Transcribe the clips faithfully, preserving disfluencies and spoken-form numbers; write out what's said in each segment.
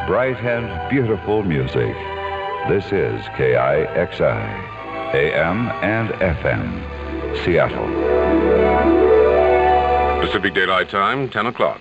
bright and beautiful music. This is K I X I, A M and F M, Seattle. Pacific Daylight Time, ten o'clock.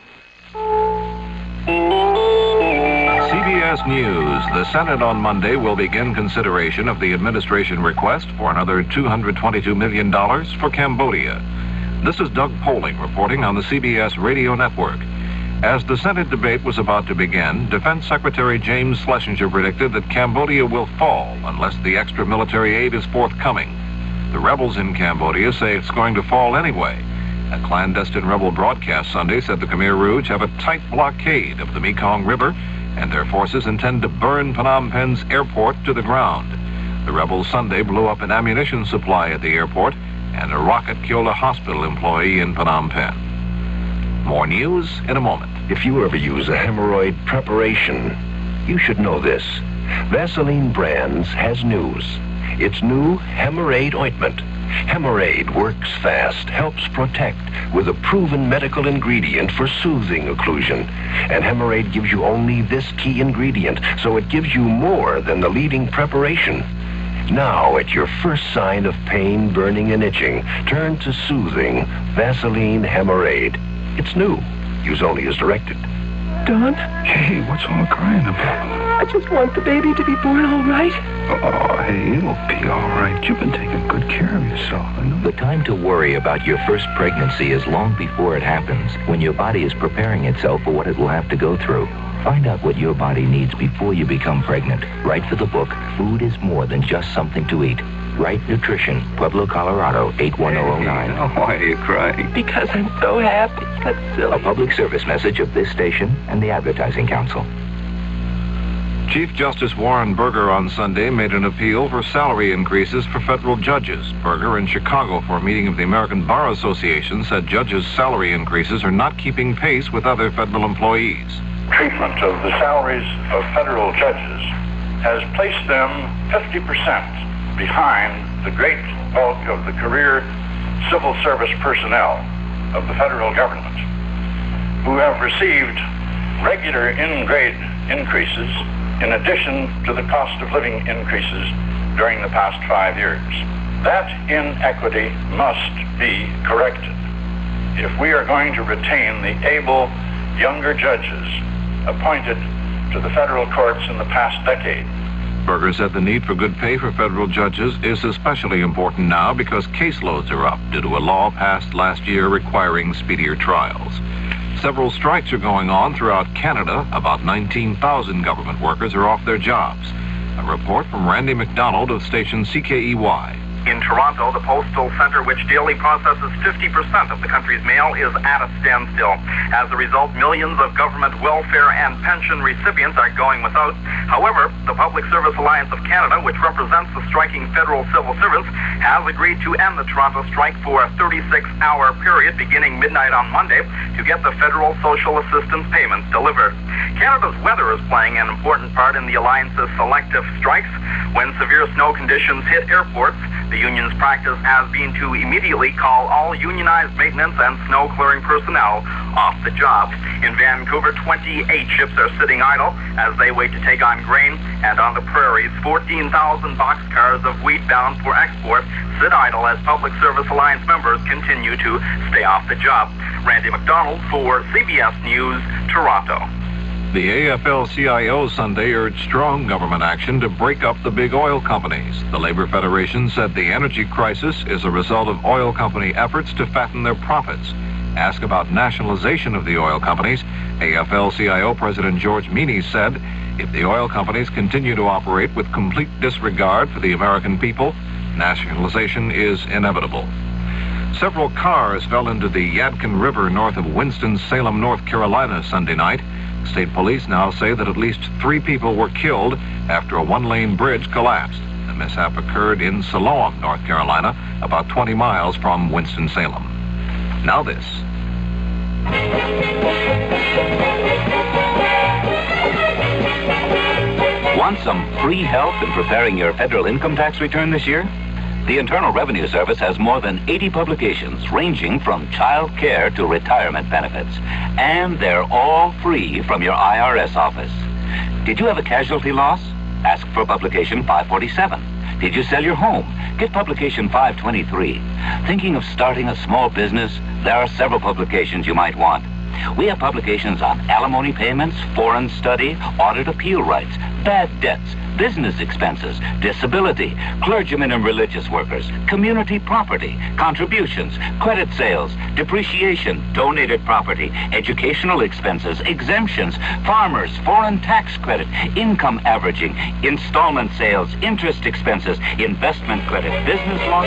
C B S News. The Senate on Monday will begin consideration of the administration request for another two hundred twenty-two million dollars for Cambodia. This is Doug Poling reporting on the C B S radio network. As the Senate debate was about to begin, Defense Secretary James Schlesinger predicted that Cambodia will fall unless the extra military aid is forthcoming. The rebels in Cambodia say it's going to fall anyway. A clandestine rebel broadcast Sunday said the Khmer Rouge have a tight blockade of the Mekong River, and their forces intend to burn Phnom Penh's airport to the ground. The rebels Sunday blew up an ammunition supply at the airport, and a rocket killed a hospital employee in Phnom Penh. More news in a moment. If you ever use a hemorrhoid preparation, you should know this. Vaseline Brands has news. It's new Hemorrhoid ointment. Hemorrhoid works fast, helps protect with a proven medical ingredient for soothing occlusion. And Hemorrhoid gives you only this key ingredient, so it gives you more than the leading preparation. Now, at your first sign of pain, burning, and itching, turn to soothing Vaseline Hemorrhoid. It's new. Use only as directed. Don? Hey, what's all the crying about? I just want the baby to be born all right. Oh, hey, it'll be all right. You've been taking good care of yourself. I know. The time to worry about your first pregnancy is long before it happens, when your body is preparing itself for what it will have to go through. Find out what your body needs before you become pregnant. Write for the book, Food is More Than Just Something to Eat. Write Nutrition, Pueblo, Colorado, eight one zero zero nine. Hey, why are you crying? Because I'm so happy. That's silly. A public service message of this station and the Advertising Council. Chief Justice Warren Burger on Sunday made an appeal for salary increases for federal judges. Burger in Chicago for a meeting of the American Bar Association said judges' salary increases are not keeping pace with other federal employees. Treatment of the salaries of federal judges has placed them fifty percent behind the great bulk of the career civil service personnel of the federal government, who have received regular in-grade increases in addition to the cost of living increases during the past five years. That inequity must be corrected if we are going to retain the able younger judges appointed to the federal courts in the past decade. Burger said the need for good pay for federal judges is especially important now because caseloads are up due to a law passed last year requiring speedier trials. Several strikes are going on throughout Canada. About nineteen thousand government workers are off their jobs. A report from Randy McDonald of station C K E Y. In Toronto, the postal center, which daily processes fifty percent of the country's mail, is at a standstill. As a result, millions of government welfare and pension recipients are going without. However, the Public Service Alliance of Canada, which represents the striking federal civil servants, has agreed to end the Toronto strike for a thirty-six hour period beginning midnight on Monday to get the federal social assistance payments delivered. Canada's weather is playing an important part in the Alliance's selective strikes. When severe snow conditions hit airports, the union's practice has been to immediately call all unionized maintenance and snow clearing personnel off the job. In Vancouver, twenty-eight ships are sitting idle as they wait to take on grain, and on the prairies, fourteen thousand boxcars of wheat bound for export sit idle as Public Service Alliance members continue to stay off the job. Randy McDonald for C B S News, Toronto. The A F L C I O Sunday urged strong government action to break up the big oil companies. The Labor Federation said the energy crisis is a result of oil company efforts to fatten their profits. Asked about nationalization of the oil companies, A F L C I O President George Meany said, if the oil companies continue to operate with complete disregard for the American people, nationalization is inevitable. Several cars fell into the Yadkin River north of Winston-Salem, North Carolina Sunday night. State police now say that at least three people were killed after a one-lane bridge collapsed. The mishap occurred in Siloam, North Carolina, about twenty miles from Winston-Salem. Now this. Want some free help in preparing your federal income tax return this year? The Internal Revenue Service has more than eighty publications ranging from child care to retirement benefits. And they're all free from your I R S office. Did you have a casualty loss? Ask for publication five forty-seven. Did you sell your home? Get publication five twenty-three. Thinking of starting a small business? There are several publications you might want. We have publications on alimony payments, foreign study, audit appeal rights, bad debts, business expenses, disability, clergymen and religious workers, community property, contributions, credit sales, depreciation, donated property, educational expenses, exemptions, farmers, foreign tax credit, income averaging, installment sales, interest expenses, investment credit, business law.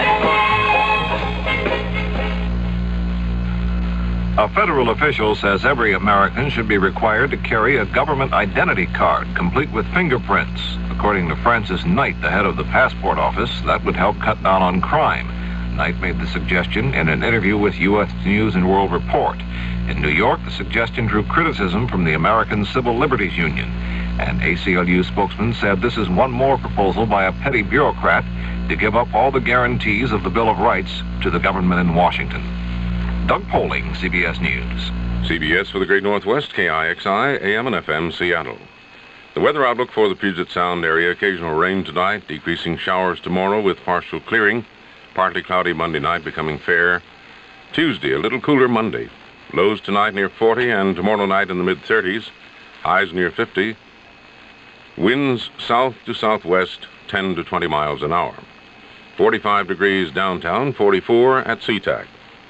A federal official says every American should be required to carry a government identity card, complete with fingerprints. According to Francis Knight, the head of the passport office, that would help cut down on crime. Knight made the suggestion in an interview with U S News and World Report. In New York, the suggestion drew criticism from the American Civil Liberties Union. An A C L U spokesman said this is one more proposal by a petty bureaucrat to give up all the guarantees of the Bill of Rights to the government in Washington. Doug Poling, C B S News. C B S for the Great Northwest, K I X I, A M and F M, Seattle. The weather outlook for the Puget Sound area: occasional rain tonight, decreasing showers tomorrow with partial clearing. Partly cloudy Monday night, becoming fair. Tuesday, a little cooler Monday. Lows tonight near forty and tomorrow night in the mid-thirties. Highs near fifty. Winds south to southwest, ten to twenty miles an hour. forty-five degrees downtown, forty-four at SeaTac.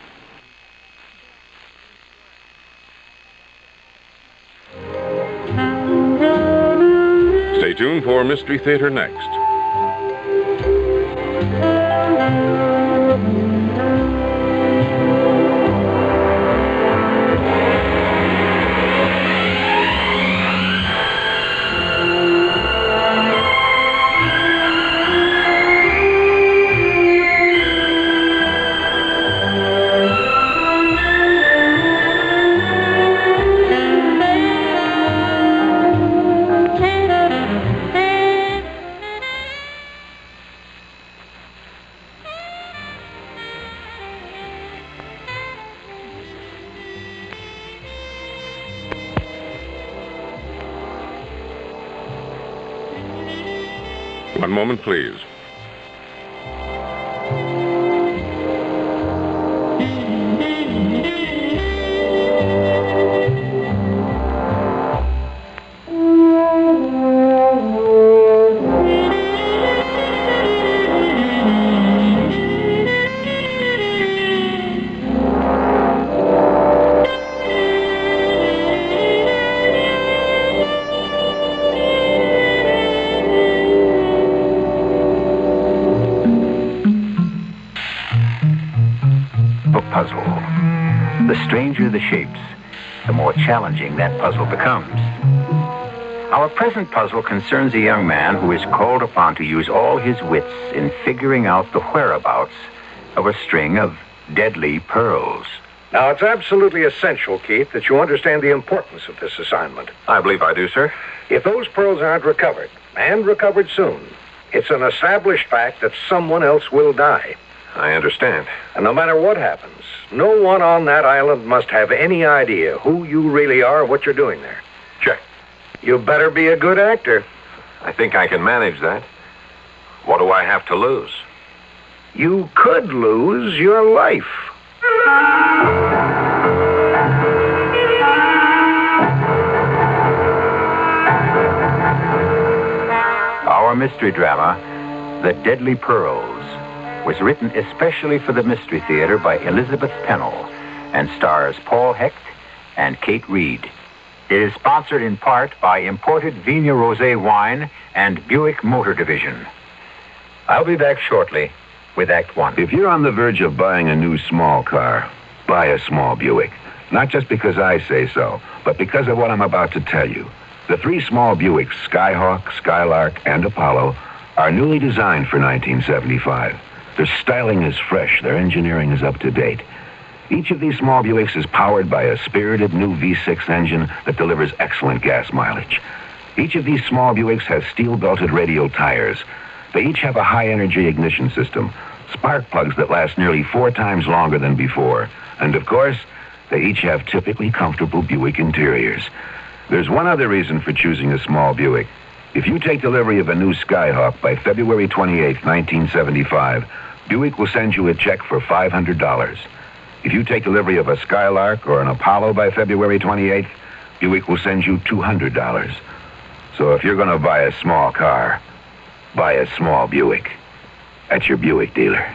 Stay tuned for Mystery Theater next. One moment, please. Puzzle. The stranger the shapes, the more challenging that puzzle becomes. Our present puzzle concerns a young man who is called upon to use all his wits in figuring out the whereabouts of a string of deadly pearls. Now, it's absolutely essential, Keith, that you understand the importance of this assignment. I believe I do, sir. If those pearls aren't recovered, and recovered soon, it's an established fact that someone else will die. I understand. And no matter what happens, no one on that island must have any idea who you really are or what you're doing there. Check. You better be a good actor. I think I can manage that. What do I have to lose? You could lose your life. Our mystery drama, The Deadly Pearls, was written especially for the Mystery Theater by Elizabeth Pennell and stars Paul Hecht and Kate Reed. It is sponsored in part by imported Vigna Rosé wine and Buick Motor Division. I'll be back shortly with Act One. If you're on the verge of buying a new small car, buy a small Buick. Not just because I say so, but because of what I'm about to tell you. The three small Buicks, Skyhawk, Skylark, and Apollo, are newly designed for nineteen seventy-five. Their styling is fresh. Their engineering is up to date. Each of these small Buicks is powered by a spirited new V six engine that delivers excellent gas mileage. Each of these small Buicks has steel-belted radial tires. They each have a high-energy ignition system, spark plugs that last nearly four times longer than before. And, of course, they each have typically comfortable Buick interiors. There's one other reason for choosing a small Buick. If you take delivery of a new Skyhawk by February twenty-eighth, nineteen seventy-five, Buick will send you a check for five hundred dollars. If you take delivery of a Skylark or an Apollo by February twenty-eighth, Buick will send you two hundred dollars. So if you're going to buy a small car, buy a small Buick at your Buick dealer.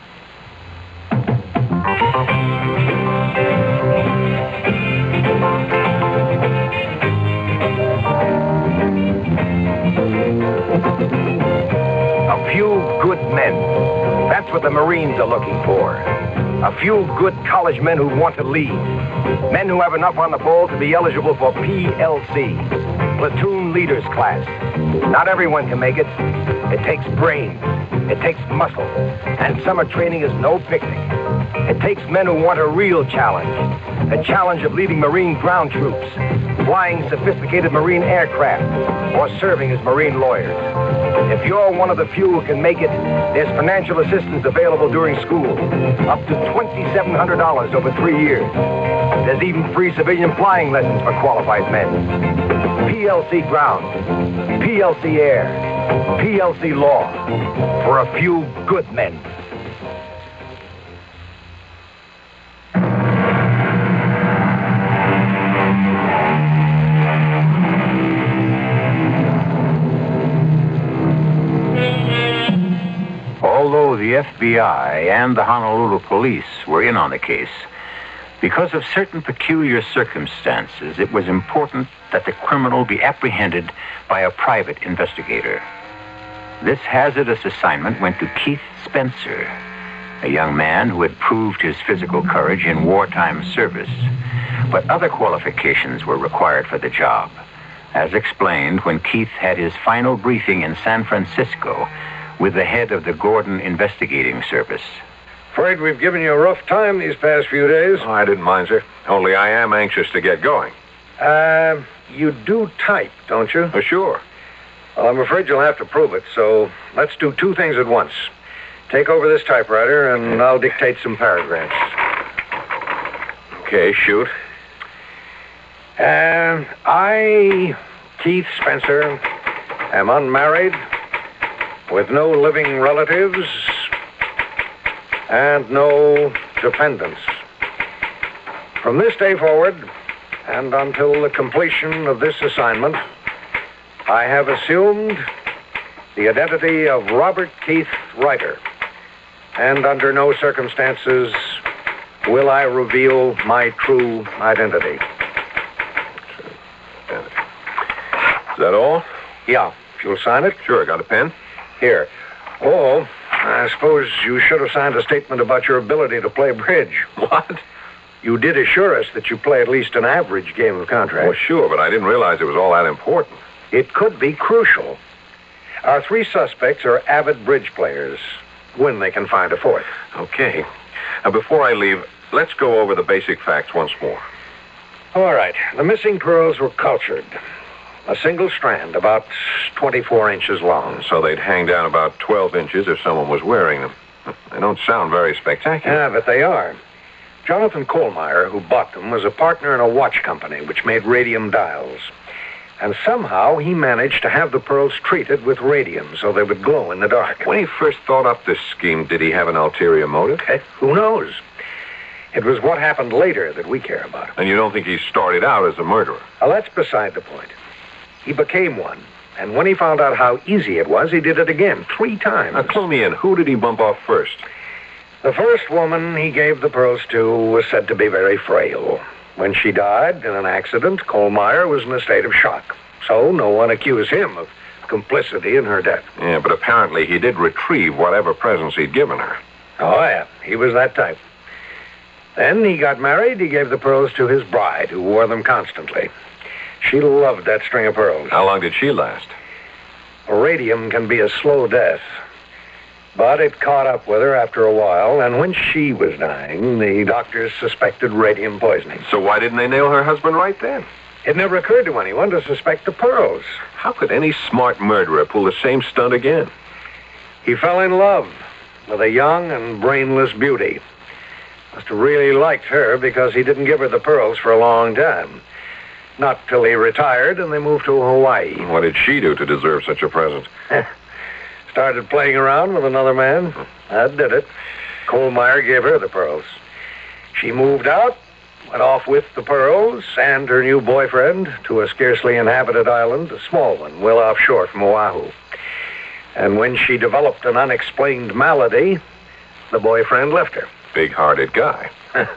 A few good men. That's what the Marines are looking for. A few good college men who want to lead. Men who have enough on the ball to be eligible for P L C, Platoon Leaders Class. Not everyone can make it. It takes brains. It takes muscle. And summer training is no picnic. It takes men who want a real challenge. A challenge of leading Marine ground troops, flying sophisticated Marine aircraft, or serving as Marine lawyers. If you're one of the few who can make it, there's financial assistance available during school, up to twenty-seven hundred dollars over three years. There's even free civilian flying lessons for qualified men. P L C ground, P L C air, P L C law, for a few good men. Although the F B I and the Honolulu police were in on the case, because of certain peculiar circumstances, it was important that the criminal be apprehended by a private investigator. This hazardous assignment went to Keith Spencer, a young man who had proved his physical courage in wartime service. But other qualifications were required for the job, as explained when Keith had his final briefing in San Francisco with the head of the Gordon Investigating Service. Afraid we've given you a rough time these past few days. Oh, I didn't mind, sir. Only I am anxious to get going. Uh, you do type, don't you? Oh, sure. Well, I'm afraid you'll have to prove it, so let's do two things at once. Take over this typewriter, and I'll dictate some paragraphs. Okay, shoot. Uh, I, Keith Spencer, am unmarried, with no living relatives, and no dependents. From this day forward, and until the completion of this assignment, I have assumed the identity of Robert Keith Ryder, and under no circumstances will I reveal my true identity. Is that all? Yeah, if you'll sign it. Sure, I got a pen. Here. Oh, I suppose you should have signed a statement about your ability to play bridge. What? You did assure us that you play at least an average game of contract. Oh, sure, but I didn't realize it was all that important. It could be crucial. Our three suspects are avid bridge players, when they can find a fourth. Okay. Now, before I leave, let's go over the basic facts once more. All right. The missing pearls were cultured. A single strand, about twenty-four inches long. So they'd hang down about twelve inches if someone was wearing them. They don't sound very spectacular. Yeah, but they are. Jonathan Kohlmeyer, who bought them, was a partner in a watch company which made radium dials. And somehow he managed to have the pearls treated with radium so they would glow in the dark. When he first thought up this scheme, did he have an ulterior motive? Eh, who knows? It was what happened later that we care about. And you don't think he started out as a murderer? Well, that's beside the point. He became one. And when he found out how easy it was, he did it again, three times. Now, clue me in. Who did he bump off first? The first woman he gave the pearls to was said to be very frail. When she died in an accident, Kohlmeyer was in a state of shock. So no one accused him of complicity in her death. Yeah, but apparently he did retrieve whatever presents he'd given her. Oh, yeah. He was that type. Then he got married. He gave the pearls to his bride, who wore them constantly. She loved that string of pearls. How long did she last? Radium can be a slow death. But it caught up with her after a while, and when she was dying, the doctors suspected radium poisoning. So why didn't they nail her husband right then? It never occurred to anyone to suspect the pearls. How could any smart murderer pull the same stunt again? He fell in love with a young and brainless beauty. Must have really liked her because he didn't give her the pearls for a long time. Not till he retired and they moved to Hawaii. What did she do to deserve such a present? Started playing around with another man. That did it. Kohlmeyer gave her the pearls. She moved out, went off with the pearls and her new boyfriend to a scarcely inhabited island, a small one, well offshore from Oahu. And when she developed an unexplained malady, the boyfriend left her. Big-hearted guy.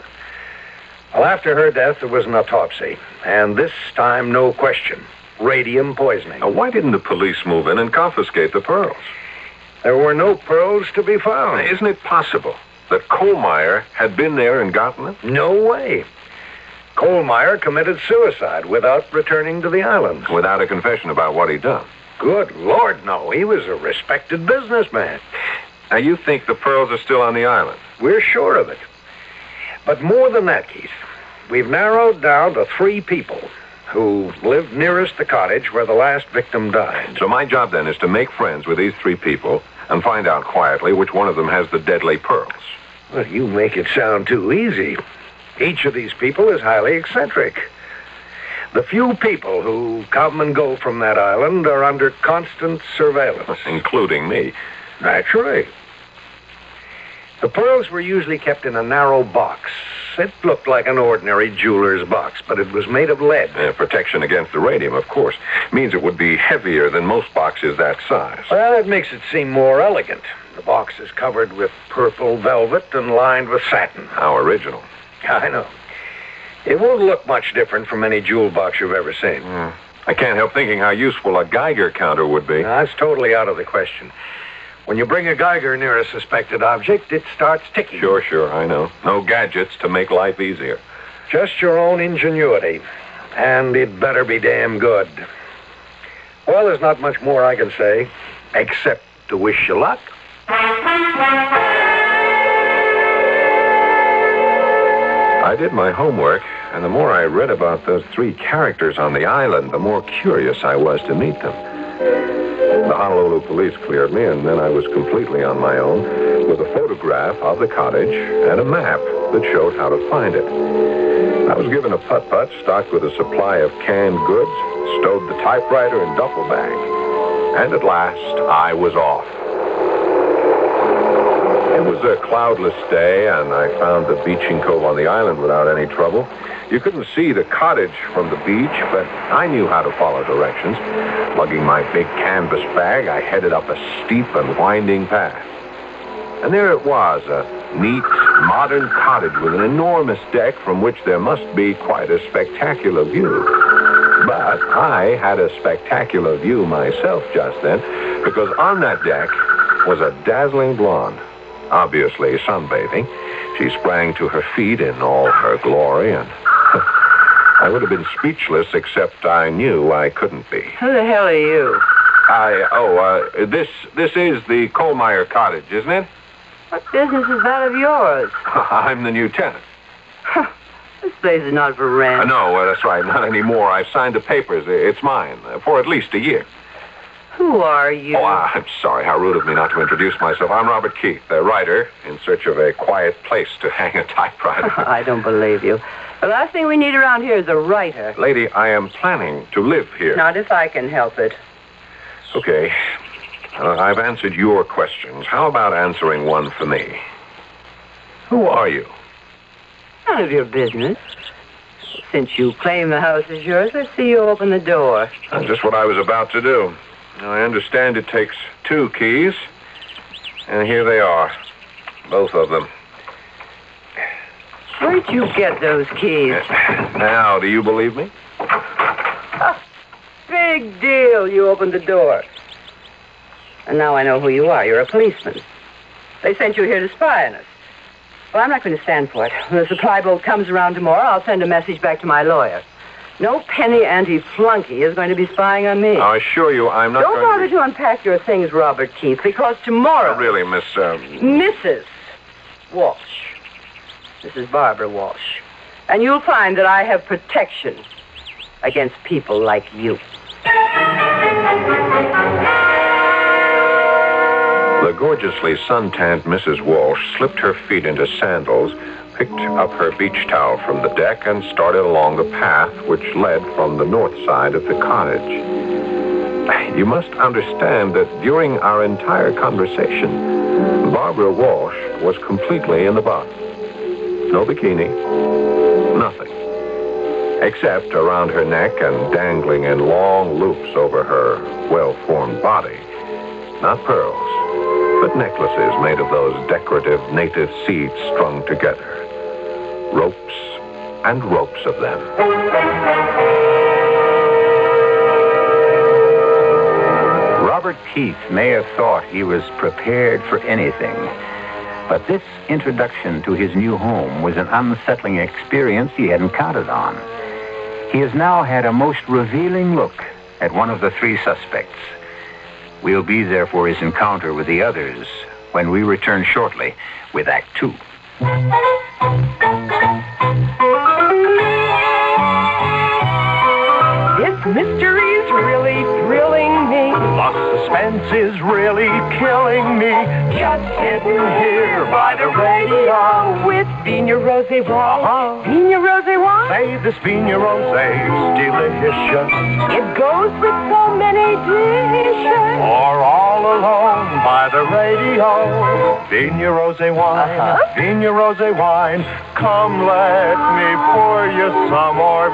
Well, after her death, there was an autopsy. And this time, no question. Radium poisoning. Now, why didn't the police move in and confiscate the pearls? There were no pearls to be found. Now, isn't it possible that Kohlmeyer had been there and gotten them? No way. Kohlmeyer committed suicide without returning to the island. Without a confession about what he'd done? Good Lord, no. He was a respected businessman. Now, you think the pearls are still on the island? We're sure of it. But more than that, Keith, we've narrowed down to three people who lived nearest the cottage where the last victim died. So my job, then, is to make friends with these three people and find out quietly which one of them has the deadly pearls. Well, you make it sound too easy. Each of these people is highly eccentric. The few people who come and go from that island are under constant surveillance. Including me. Naturally. The pearls were usually kept in a narrow box. It looked like an ordinary jeweler's box, but it was made of lead. Uh, protection against the radium, of course. Means it would be heavier than most boxes that size. Well, it makes it seem more elegant. The box is covered with purple velvet and lined with satin. How original. I know. It won't look much different from any jewel box you've ever seen. Mm. I can't help thinking how useful a Geiger counter would be. No, that's totally out of the question. When you bring a Geiger near a suspected object, it starts ticking. Sure, sure, I know. No gadgets to make life easier. Just your own ingenuity. And it better be damn good. Well, there's not much more I can say, except to wish you luck. I did my homework, and the more I read about those three characters on the island, the more curious I was to meet them. The Honolulu police cleared me, and then I was completely on my own with a photograph of the cottage and a map that showed how to find it. I was given a putt-putt stocked with a supply of canned goods, stowed the typewriter in duffel bag, and at last I was off. It was a cloudless day, and I found the beaching cove on the island without any trouble. You couldn't see the cottage from the beach, but I knew how to follow directions. Lugging my big canvas bag, I headed up a steep and winding path. And there it was, a neat, modern cottage with an enormous deck from which there must be quite a spectacular view. But I had a spectacular view myself just then, because on that deck was a dazzling blonde. Obviously sunbathing. She sprang to her feet in all her glory, and I would have been speechless, except I knew I couldn't be. Who the hell are you? I, oh, uh, this, this is the Kohlmeyer cottage, isn't it? What business is that of yours? I'm the new tenant. This place is not for rent. Uh, no, uh, that's right, not anymore. I've signed the papers. It's mine, uh, for at least a year. Who are you? Oh, I'm sorry. How rude of me not to introduce myself. I'm Robert Keith, a writer in search of a quiet place to hang a typewriter. I don't believe you. The last thing we need around here is a writer. Lady, I am planning to live here. Not if I can help it. Okay. Uh, I've answered your questions. How about answering one for me? Who are you? None of your business. Since you claim the house is yours, let's see you open the door. That's just what I was about to do. Now, I understand it takes two keys, and here they are, both of them. Where'd you get those keys? Now, do you believe me? Ah, big deal. You opened the door. And now I know who you are. You're a policeman. They sent you here to spy on us. Well, I'm not going to stand for it. When the supply boat comes around tomorrow, I'll send a message back to my lawyer. No penny ante flunky is going to be spying on me. I assure you I'm not Don't going bother to... to unpack your things, Robert Keith, because tomorrow... Oh, really, Miss... Um... Missus Walsh. Missus Barbara Walsh. And you'll find that I have protection against people like you. The gorgeously suntanned Missus Walsh slipped her feet into sandals picked up her beach towel from the deck and started along the path which led from the north side of the cottage. You must understand that during our entire conversation, Barbara Walsh was completely in the box. No bikini, nothing. Except around her neck and dangling in long loops over her well-formed body. Not pearls, but necklaces made of those decorative native seeds strung together. Ropes and ropes of them. Robert Keith may have thought he was prepared for anything, but this introduction to his new home was an unsettling experience he hadn't counted on. He has now had a most revealing look at one of the three suspects. We'll be there for his encounter with the others when we return shortly with Act Two. This mystery's really thrilling me. The suspense is really killing me. Just sitting here by the radio with Vigna Rosé wine. Uh-huh. Vigna Rosé wine? Say this Vigna Rosé's delicious. It goes with so many dishes. Or all alone by the radio. Vigna Rosé wine, uh-huh. Vigna Rosé wine. Come let me pour you some more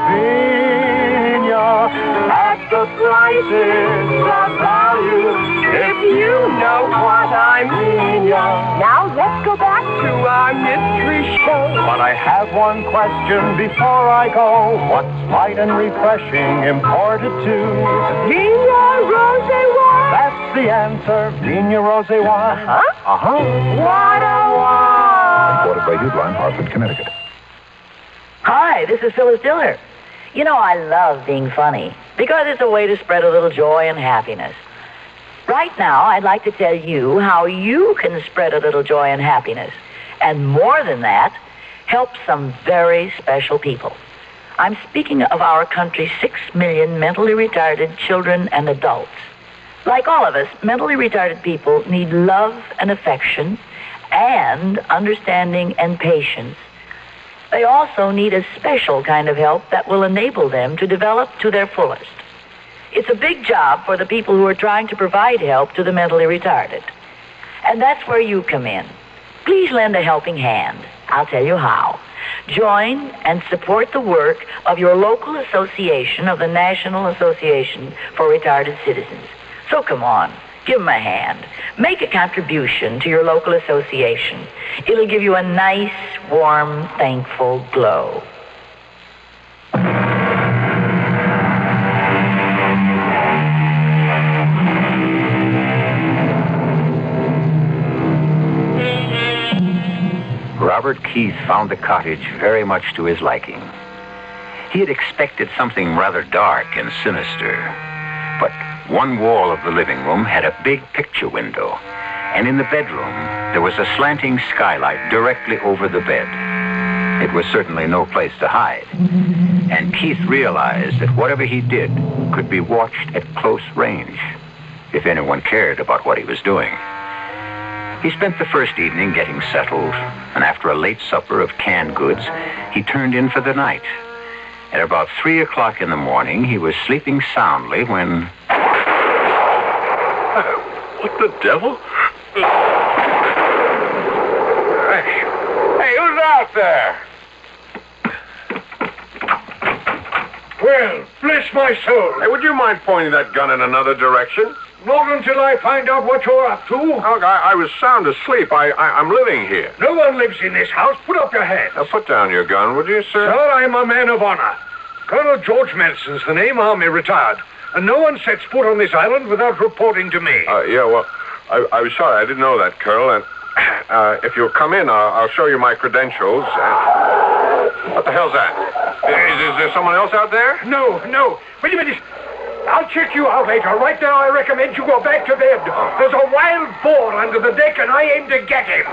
Vigna at the prices of value. If you know what I mean, yeah. Now let's go back to our mystery show. But I have one question before I go. What's light and refreshing imported to? Vigna Rosé wine. That's the answer. Vigna Rosé wine. Uh-huh. Uh-huh. What a wine. Imported by Hugline, Hartford, Connecticut. Hi, this is Phyllis Diller. You know, I love being funny because it's a way to spread a little joy and happiness. Right now, I'd like to tell you how you can spread a little joy and happiness. And more than that, help some very special people. I'm speaking of our country's six million mentally retarded children and adults. Like all of us, mentally retarded people need love and affection and understanding and patience. They also need a special kind of help that will enable them to develop to their fullest. It's a big job for the people who are trying to provide help to the mentally retarded. And that's where you come in. Please lend a helping hand. I'll tell you how. Join and support the work of your local association of the National Association for Retarded Citizens. So come on, give them a hand. Make a contribution to your local association. It'll give you a nice, warm, thankful glow. Robert Keith found the cottage very much to his liking. He had expected something rather dark and sinister, but one wall of the living room had a big picture window, and in the bedroom there was a slanting skylight directly over the bed. It was certainly no place to hide, and Keith realized that whatever he did could be watched at close range, if anyone cared about what he was doing. He spent the first evening getting settled, and after a late supper of canned goods, he turned in for the night. At about three o'clock in the morning, he was sleeping soundly when... What the devil? Hey, hey, who's out there? Well, bless my soul. Hey, would you mind pointing that gun in another direction? Not until I find out what you're up to. Look, I, I was sound asleep. I, I, I'm living here. No one lives in this house. Put up your hands. Now, put down your gun, would you, sir? Sir, I'm a man of honor. Colonel George Madison's the name, Army retired. And no one sets foot on this island without reporting to me. Uh, yeah, well, I, I was sorry. I didn't know that, Colonel. And uh, if you'll come in, I'll, I'll show you my credentials. And... What the hell's that? Is, is there someone else out there? No, no. Wait a minute. I'll check you out later. Right now, I recommend you go back to bed. Oh. There's a wild boar under the deck, and I aim to get him.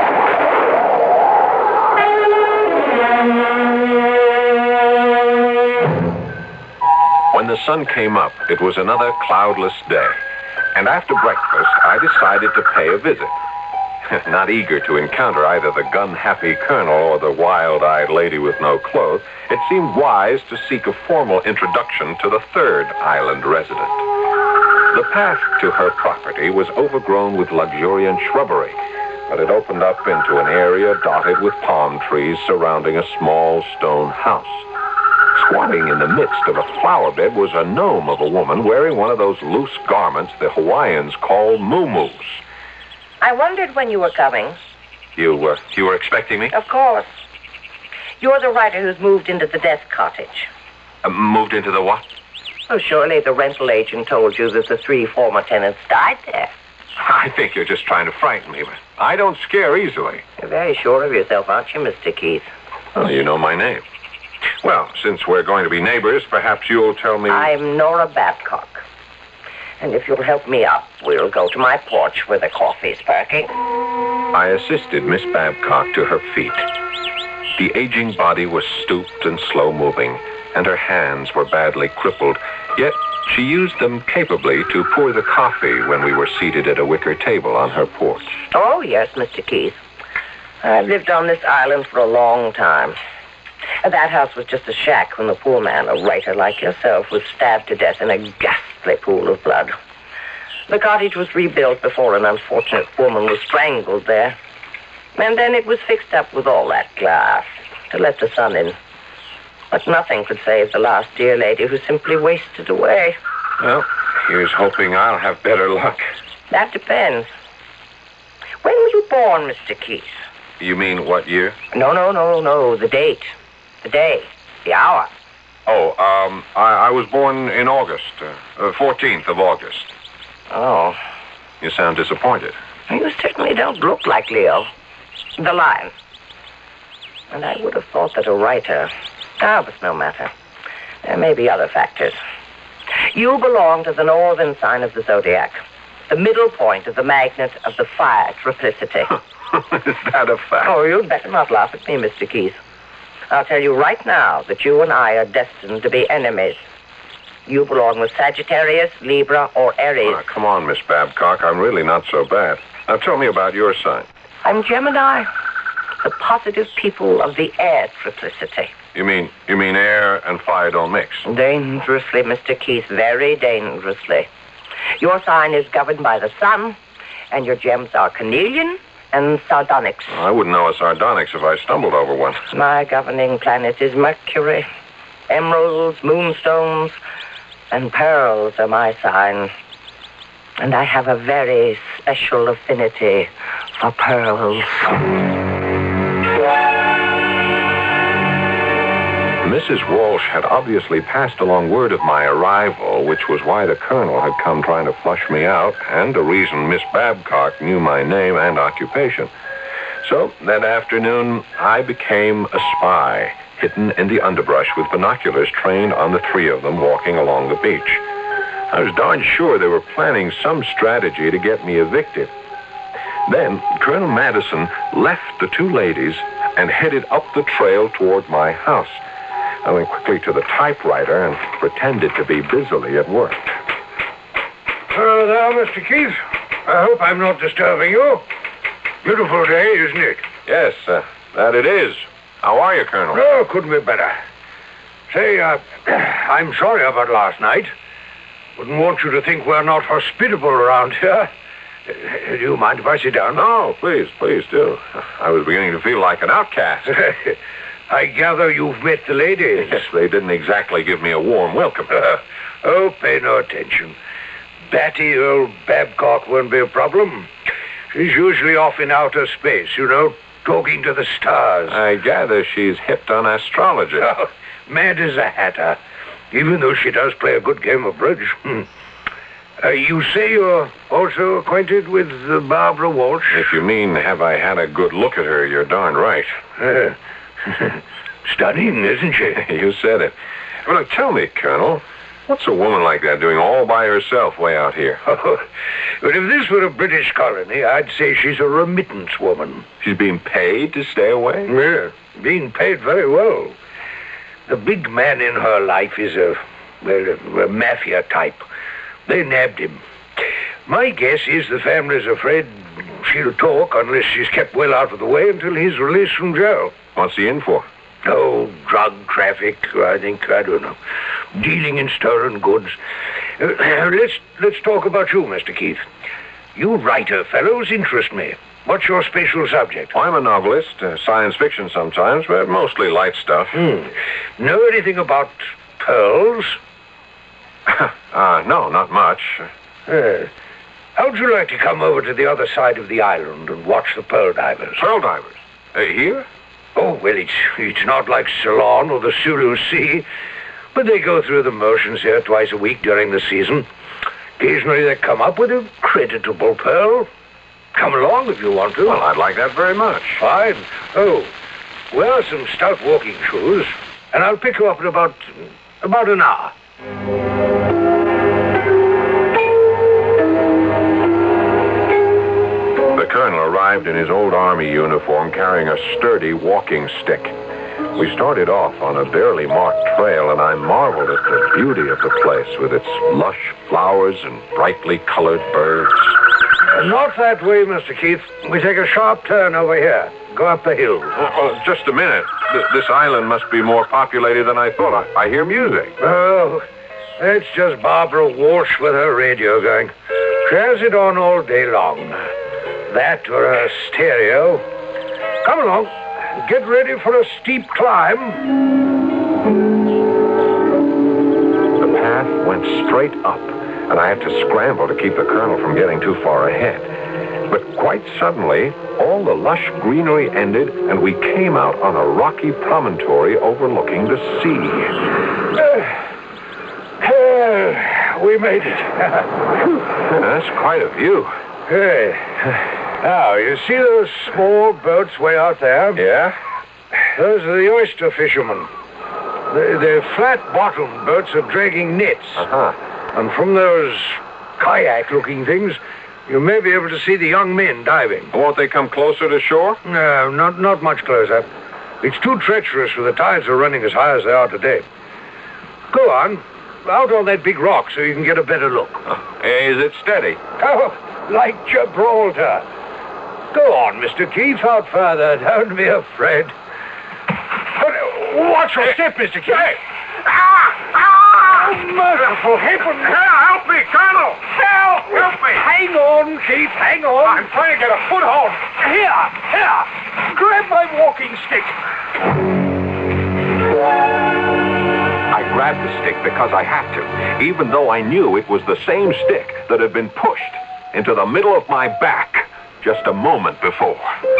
When the sun came up, it was another cloudless day. And after breakfast, I decided to pay a visit. not eager to encounter either the gun-happy colonel or the wild-eyed lady with no clothes, it seemed wise to seek a formal introduction to the third island resident. The path to her property was overgrown with luxuriant shrubbery, but it opened up into an area dotted with palm trees surrounding a small stone house. Squatting in the midst of a flower bed was a gnome of a woman wearing one of those loose garments the Hawaiians call muumuus. I wondered when you were coming. You, uh, you were expecting me? Of course. You're the writer who's moved into the desk cottage. Uh, moved into the what? Oh, surely the rental agent told you that the three former tenants died there. I think you're just trying to frighten me, but I don't scare easily. You're very sure of yourself, aren't you, Mister Keith? Well, you know my name. Well, since we're going to be neighbors, perhaps you'll tell me... I'm Nora Babcock. And if you'll help me up, we'll go to my porch where the coffee's perking. I assisted Miss Babcock to her feet. The aging body was stooped and slow-moving, and her hands were badly crippled, yet she used them capably to pour the coffee when we were seated at a wicker table on her porch. Oh, yes, Mister Keith. I've lived on this island for a long time. That house was just a shack when the poor man, a writer like yourself, was stabbed to death in a ghastly pool of blood. The cottage was rebuilt before an unfortunate woman was strangled there. And then it was fixed up with all that glass to let the sun in. But nothing could save the last dear lady who simply wasted away. Well, here's hoping I'll have better luck. That depends. When were you born, Mister Keith? You mean what year? No, no, no, no. The date. The day. The hour. Oh, um, I, I was born in August. Uh, fourteenth of August. Oh. You sound disappointed. You certainly don't look like Leo. The lion. And I would have thought that a writer... Ah, but no matter. There may be other factors. You belong to the northern sign of the zodiac. The middle point of the magnet of the fire triplicity. Is that a fact? Oh, you'd better not laugh at me, Mister Keith. I'll tell you right now that you and I are destined to be enemies. You belong with Sagittarius, Libra, or Aries. Oh, come on, Miss Babcock. I'm really not so bad. Now tell me about your sign. I'm Gemini, the positive people of the air triplicity. You mean you mean air and fire don't mix? Dangerously, Mister Keith, very dangerously. Your sign is governed by the sun, and your gems are carnelian and sardonyx. I wouldn't know a sardonyx if I stumbled over one. My governing planet is Mercury. Emeralds, moonstones, and pearls are my sign. And I have a very special affinity for pearls. Missus Walsh had obviously passed along word of my arrival, which was why the colonel had come trying to flush me out, and the reason Miss Babcock knew my name and occupation. So, that afternoon, I became a spy, hidden in the underbrush with binoculars trained on the three of them walking along the beach. I was darn sure they were planning some strategy to get me evicted. Then, Colonel Madison left the two ladies and headed up the trail toward my house. I went quickly to the typewriter and pretended to be busily at work. Hello there, Mister Keith. I hope I'm not disturbing you. Beautiful day, isn't it? Yes, uh, that it is. How are you, Colonel? No, couldn't be better. Say, uh, I'm sorry about last night. Wouldn't want you to think we're not hospitable around here. Uh, do you mind if I sit down? No, please, please do. I was beginning to feel like an outcast. I gather you've met the ladies. Yes, they didn't exactly give me a warm welcome. Uh, oh, pay no attention. Batty old Babcock won't be a problem. She's usually off in outer space, you know, talking to the stars. I gather she's hipped on astrology. Oh, mad as a hatter, even though she does play a good game of bridge. Hmm. Uh, you say you're also acquainted with uh, Barbara Walsh? If you mean, have I had a good look at her, you're darn right. Uh, stunning, isn't she? You said it. Well, look, tell me, Colonel, what's a woman like that doing all by herself way out here? Oh, but if this were a British colony, I'd say she's a remittance woman. She's being paid to stay away? Yeah, being paid very well. The big man in her life is a, well, a mafia type. They nabbed him. My guess is the family's afraid she'll talk unless she's kept well out of the way until he's released from jail. What's he in for? Oh, drug traffic, I think. I don't know. Dealing in stolen goods. Uh, let's, let's talk about you, Mister Keith. You writer fellows interest me. What's your special subject? I'm a novelist, uh, science fiction sometimes, but mostly light stuff. Hmm. Know anything about pearls? uh, no, not much. Uh, how'd you like to come over to the other side of the island and watch the pearl divers? Pearl divers? Uh, here? Oh, well, it's, it's not like Ceylon or the Sulu Sea, but they go through the motions here twice a week during the season. Occasionally they come up with a creditable pearl. Come along if you want to. Well, I'd like that very much. Fine. Oh, wear some stout walking shoes, and I'll pick you up in about, about an hour. The colonel arrived in his old army uniform carrying a sturdy walking stick. We started off on a barely marked trail, and I marveled at the beauty of the place with its lush flowers and brightly colored birds. Not that way, Mister Keith. We take a sharp turn over here. Go up the hill. Uh, oh, just a minute. Th- this island must be more populated than I thought. I, I hear music. Oh, it's just Barbara Walsh with her radio going. She has it on all day long. That or a stereo. Come along. Get ready for a steep climb. The path went straight up, and I had to scramble to keep the colonel from getting too far ahead. But quite suddenly, all the lush greenery ended, and we came out on a rocky promontory overlooking the sea. Uh, uh, we made it. That's quite a view. Hey. Now, you see those small boats way out there? Yeah? Those are the oyster fishermen. The, the flat-bottomed boats are dragging nets. Uh-huh. And from those kayak-looking things, you may be able to see the young men diving. Won't they come closer to shore? No, not, not much closer. It's too treacherous for the tides are running as high as they are today. Go on, out on that big rock so you can get a better look. Uh, is it steady? Oh, like Gibraltar. Go on, Mister Keith, out further. Don't be afraid. But, uh, watch your step, Mister Keith. Hey. Ah! Ah! Merciful heaven! Help me, Colonel! Help! Help me! Hang on, Keith, hang on. I'm trying to get a foothold. Here, here. Grab my walking stick. I grabbed the stick because I had to, even though I knew it was the same stick that had been pushed into the middle of my back just a moment before.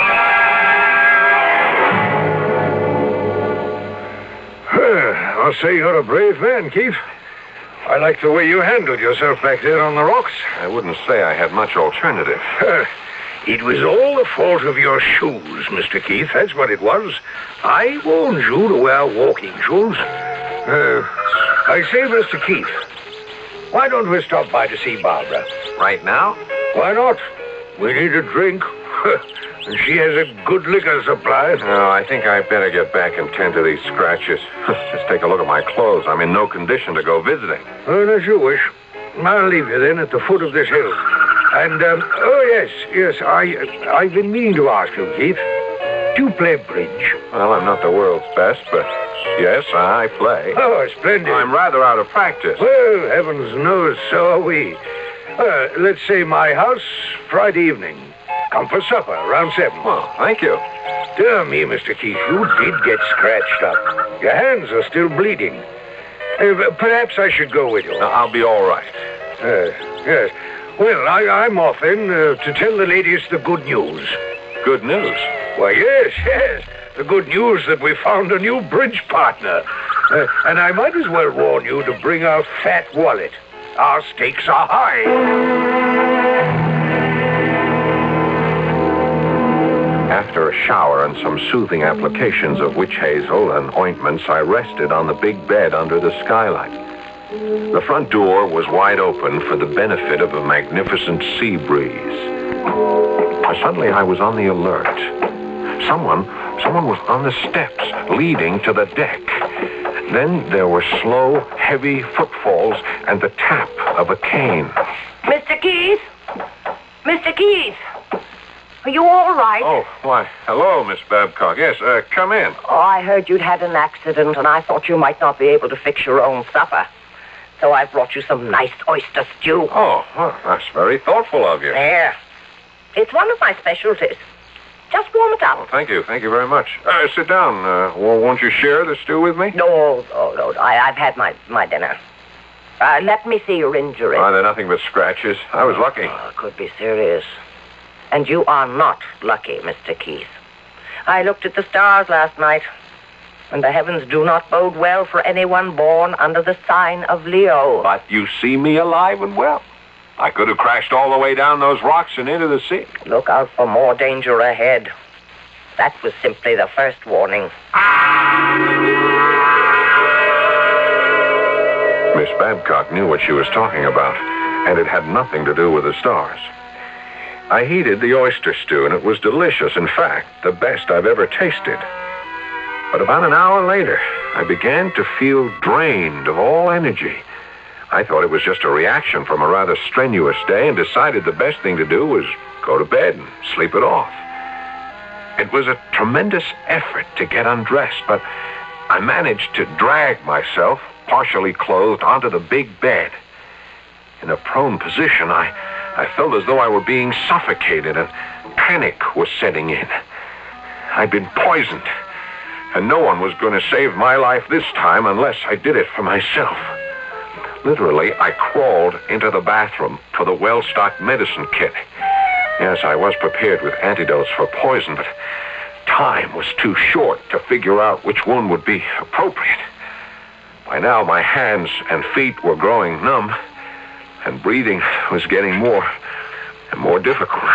I'll say you're a brave man, Keith. I like the way you handled yourself back there on the rocks. I wouldn't say I had much alternative. Uh, it was all the fault of your shoes, Mister Keith. That's what it was. I warned you to wear walking shoes. Uh, I say, Mister Keith, why don't we stop by to see Barbara? Right now? Why not? We need a drink. And she has a good liquor supply. No, I think I better get back and tend to these scratches. Just take a look at my clothes. I'm in no condition to go visiting. Oh, as you wish. I'll leave you then at the foot of this hill. And, um, oh, yes, yes, I, I've been meaning to ask you, Keith. Do you play bridge? Well, I'm not the world's best, but yes, I play. Oh, splendid. I'm rather out of practice. Well, heavens knows, so are we. Uh, let's say my house, Friday evening. Come for supper, around seven. Well, thank you. Dear me, Mister Keith, you did get scratched up. Your hands are still bleeding. Uh, perhaps I should go with you. Uh, I'll be all right. Uh, yes. Well, I, I'm off then uh, to tell the ladies the good news. Good news? Why, yes, yes. The good news that we found a new bridge partner. Uh, and I might as well warn you to bring a fat wallet. Our stakes are high. After a shower and some soothing applications of witch hazel and ointments, I rested on the big bed under the skylight. The front door was wide open for the benefit of a magnificent sea breeze. Suddenly, I was on the alert. Someone, someone was on the steps leading to the deck. Then there were slow, heavy footfalls and the tap of a cane. Mister Keith? Mister Keith? Are you all right? Oh, why, hello, Miss Babcock. Yes, uh, come in. Oh, I heard you'd had an accident, and I thought you might not be able to fix your own supper. So I brought you some nice oyster stew. Oh, well, that's very thoughtful of you. There. It's one of my specialties. Just warm it up. Well, thank you. Thank you very much. Uh, sit down. Uh, well, won't you share the stew with me? No, no, no. I, I've had my, my dinner. Uh, let me see your injury. Oh, they're nothing but scratches. I was lucky. Oh, it could be serious. And you are not lucky, Mister Keith. I looked at the stars last night, and the heavens do not bode well for anyone born under the sign of Leo. But you see me alive and well. I could have crashed all the way down those rocks and into the sea. Look out for more danger ahead. That was simply the first warning. Miss Babcock knew what she was talking about, and it had nothing to do with the stars. I heated the oyster stew, and it was delicious. In fact, the best I've ever tasted. But about an hour later, I began to feel drained of all energy. I thought it was just a reaction from a rather strenuous day and decided the best thing to do was go to bed and sleep it off. It was a tremendous effort to get undressed, but I managed to drag myself, partially clothed, onto the big bed. In a prone position, I, I felt as though I were being suffocated and panic was setting in. I'd been poisoned, and no one was going to save my life this time unless I did it for myself. Literally, I crawled into the bathroom for the well-stocked medicine kit. Yes, I was prepared with antidotes for poison, but time was too short to figure out which one would be appropriate. By now, my hands and feet were growing numb, and breathing was getting more and more difficult.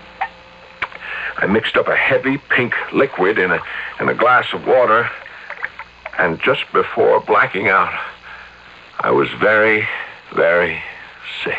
I mixed up a heavy pink liquid in a, in a glass of water, and just before blacking out, I was very, very sick.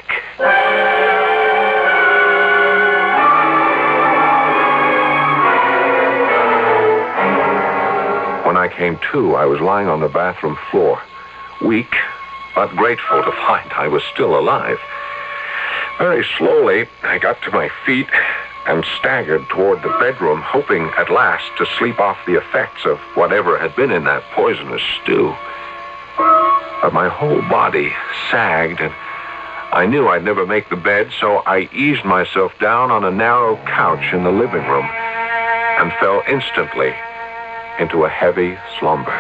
When I came to, I was lying on the bathroom floor, weak, but grateful to find I was still alive. Very slowly, I got to my feet and staggered toward the bedroom, hoping at last to sleep off the effects of whatever had been in that poisonous stew. But my whole body sagged, and I knew I'd never make the bed, so I eased myself down on a narrow couch in the living room and fell instantly into a heavy slumber.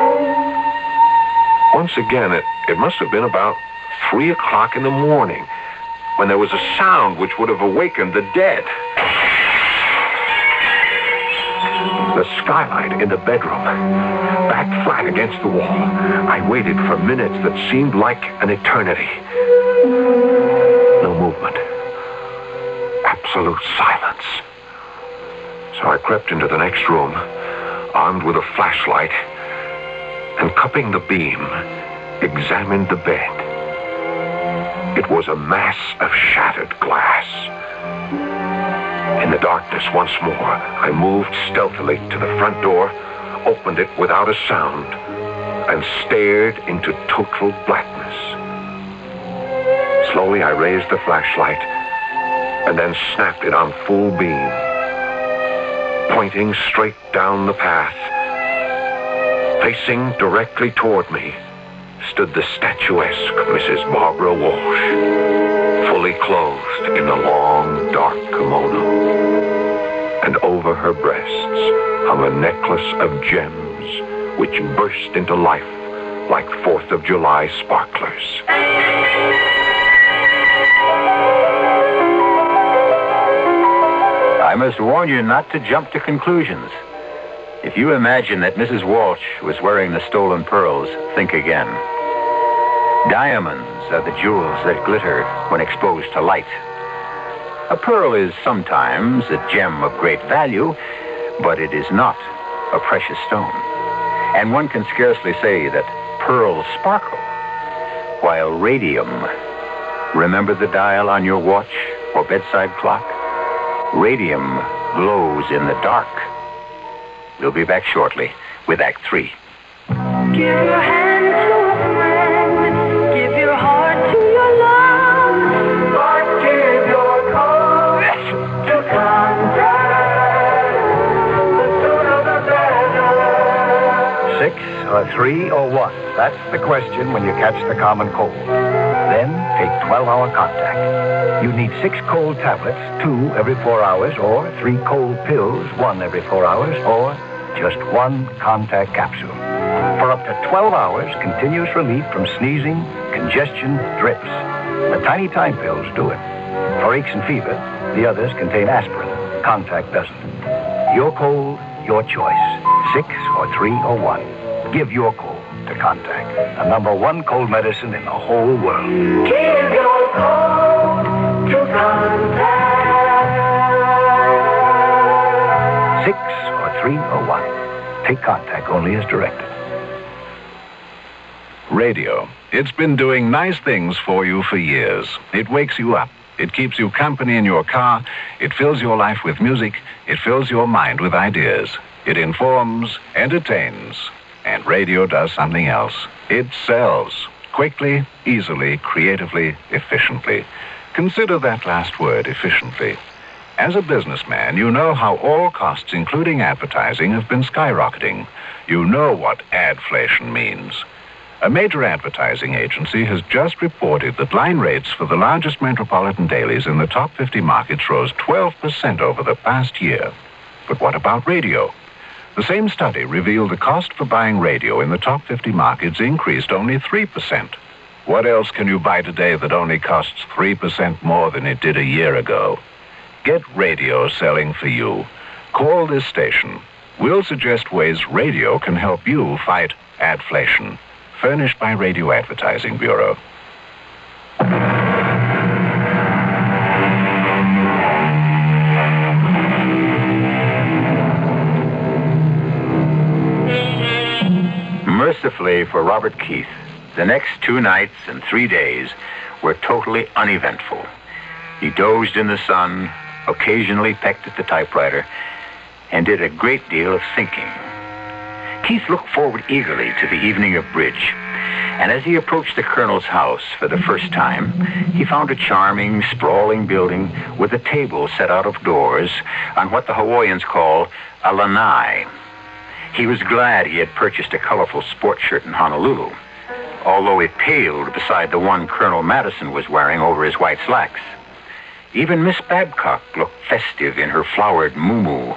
Once again, it, it must have been about three o'clock in the morning when there was a sound which would have awakened the dead. The skylight in the bedroom, back flat against the wall. I waited for minutes that seemed like an eternity. No movement. Absolute silence. So I crept into the next room, armed with a flashlight, and cupping the beam, examined the bed. It was a mass of shattered glass. In the darkness once more, I moved stealthily to the front door, opened it without a sound, and stared into total blackness. Slowly I raised the flashlight and then snapped it on full beam. Pointing straight down the path, facing directly toward me, stood the statuesque Missus Barbara Walsh, fully clothed in a long, dark kimono. And over her breasts hung a necklace of gems which burst into life like Fourth of July sparklers. I must warn you not to jump to conclusions. If you imagine that Missus Walsh was wearing the stolen pearls, think again. Diamonds are the jewels that glitter when exposed to light. A pearl is sometimes a gem of great value, but it is not a precious stone. And one can scarcely say that pearls sparkle, while radium, remember the dial on your watch or bedside clock? Radium glows in the dark. We'll be back shortly with Act Three. Give your hand to a friend. Give your heart to your love. But give your courage to contact. three, or one? That's the question when you catch the common cold. Then take twelve-hour contact. You need six cold tablets, two every four hours, or three cold pills, one every four hours, or just one contact capsule. For up to twelve hours, continuous relief from sneezing, congestion, drips. The tiny time pills do it. For aches and fever, the others contain aspirin. Contact doesn't. Your cold, your choice. Six or three or one. Give your cold to Contact, the number one cold medicine in the whole world. Give your cold to Contact. Six or three or one. Take Contact only as directed. Radio. It's been doing nice things for you for years. It wakes you up. It keeps you company in your car. It fills your life with music. It fills your mind with ideas. It informs, entertains. And radio does something else. It sells. Quickly, easily, creatively, efficiently. Consider that last word, efficiently. As a businessman, you know how all costs, including advertising, have been skyrocketing. You know what adflation means. A major advertising agency has just reported that line rates for the largest metropolitan dailies in the top fifty markets rose twelve percent over the past year. But what about radio? The same study revealed the cost for buying radio in the top fifty markets increased only three percent. What else can you buy today that only costs three percent more than it did a year ago? Get radio selling for you. Call this station. We'll suggest ways radio can help you fight adflation. Furnished by Radio Advertising Bureau. Mercifully for Robert Keith, the next two nights and three days were totally uneventful. He dozed in the sun, occasionally pecked at the typewriter, and did a great deal of thinking. Keith looked forward eagerly to the evening of bridge, and as he approached the colonel's house for the first time, he found a charming, sprawling building with a table set out of doors on what the Hawaiians call a lanai. He was glad he had purchased a colorful sport shirt in Honolulu, although it paled beside the one Colonel Madison was wearing over his white slacks. Even Miss Babcock looked festive in her flowered muumuu.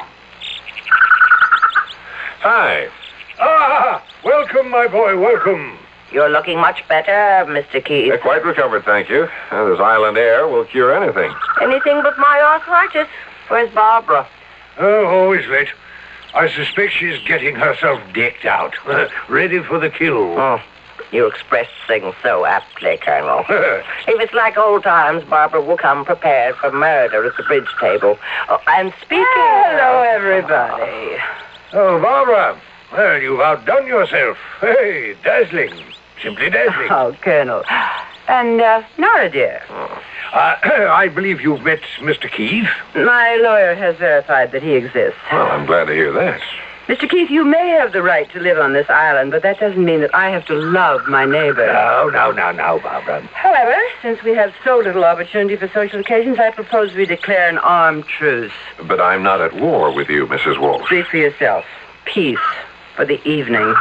Hi. Ah, welcome, my boy, welcome. You're looking much better, Mister Keith. Uh, quite recovered, thank you. Uh, this island air will cure anything. Anything but my arthritis. Where's Barbara? Oh, always late. I suspect she's getting herself decked out, ready for the kill. Oh, you express things so aptly, Colonel. If it's like old times, Barbara will come prepared for murder at the bridge table. Oh, and speaking... Hello, everybody. Oh, Barbara. Well, you've outdone yourself. Hey, dazzling. Simply dazzling. Oh, Colonel. And, uh, Nora, dear. Uh, I believe you've met Mister Keith. My lawyer has verified that he exists. Well, I'm glad to hear that. Mister Keith, you may have the right to live on this island, but that doesn't mean that I have to love my neighbor. No, no, no, no, Barbara. However, since we have so little opportunity for social occasions, I propose we declare an armed truce. But I'm not at war with you, Missus Walsh. Speak for yourself. Peace for the evening.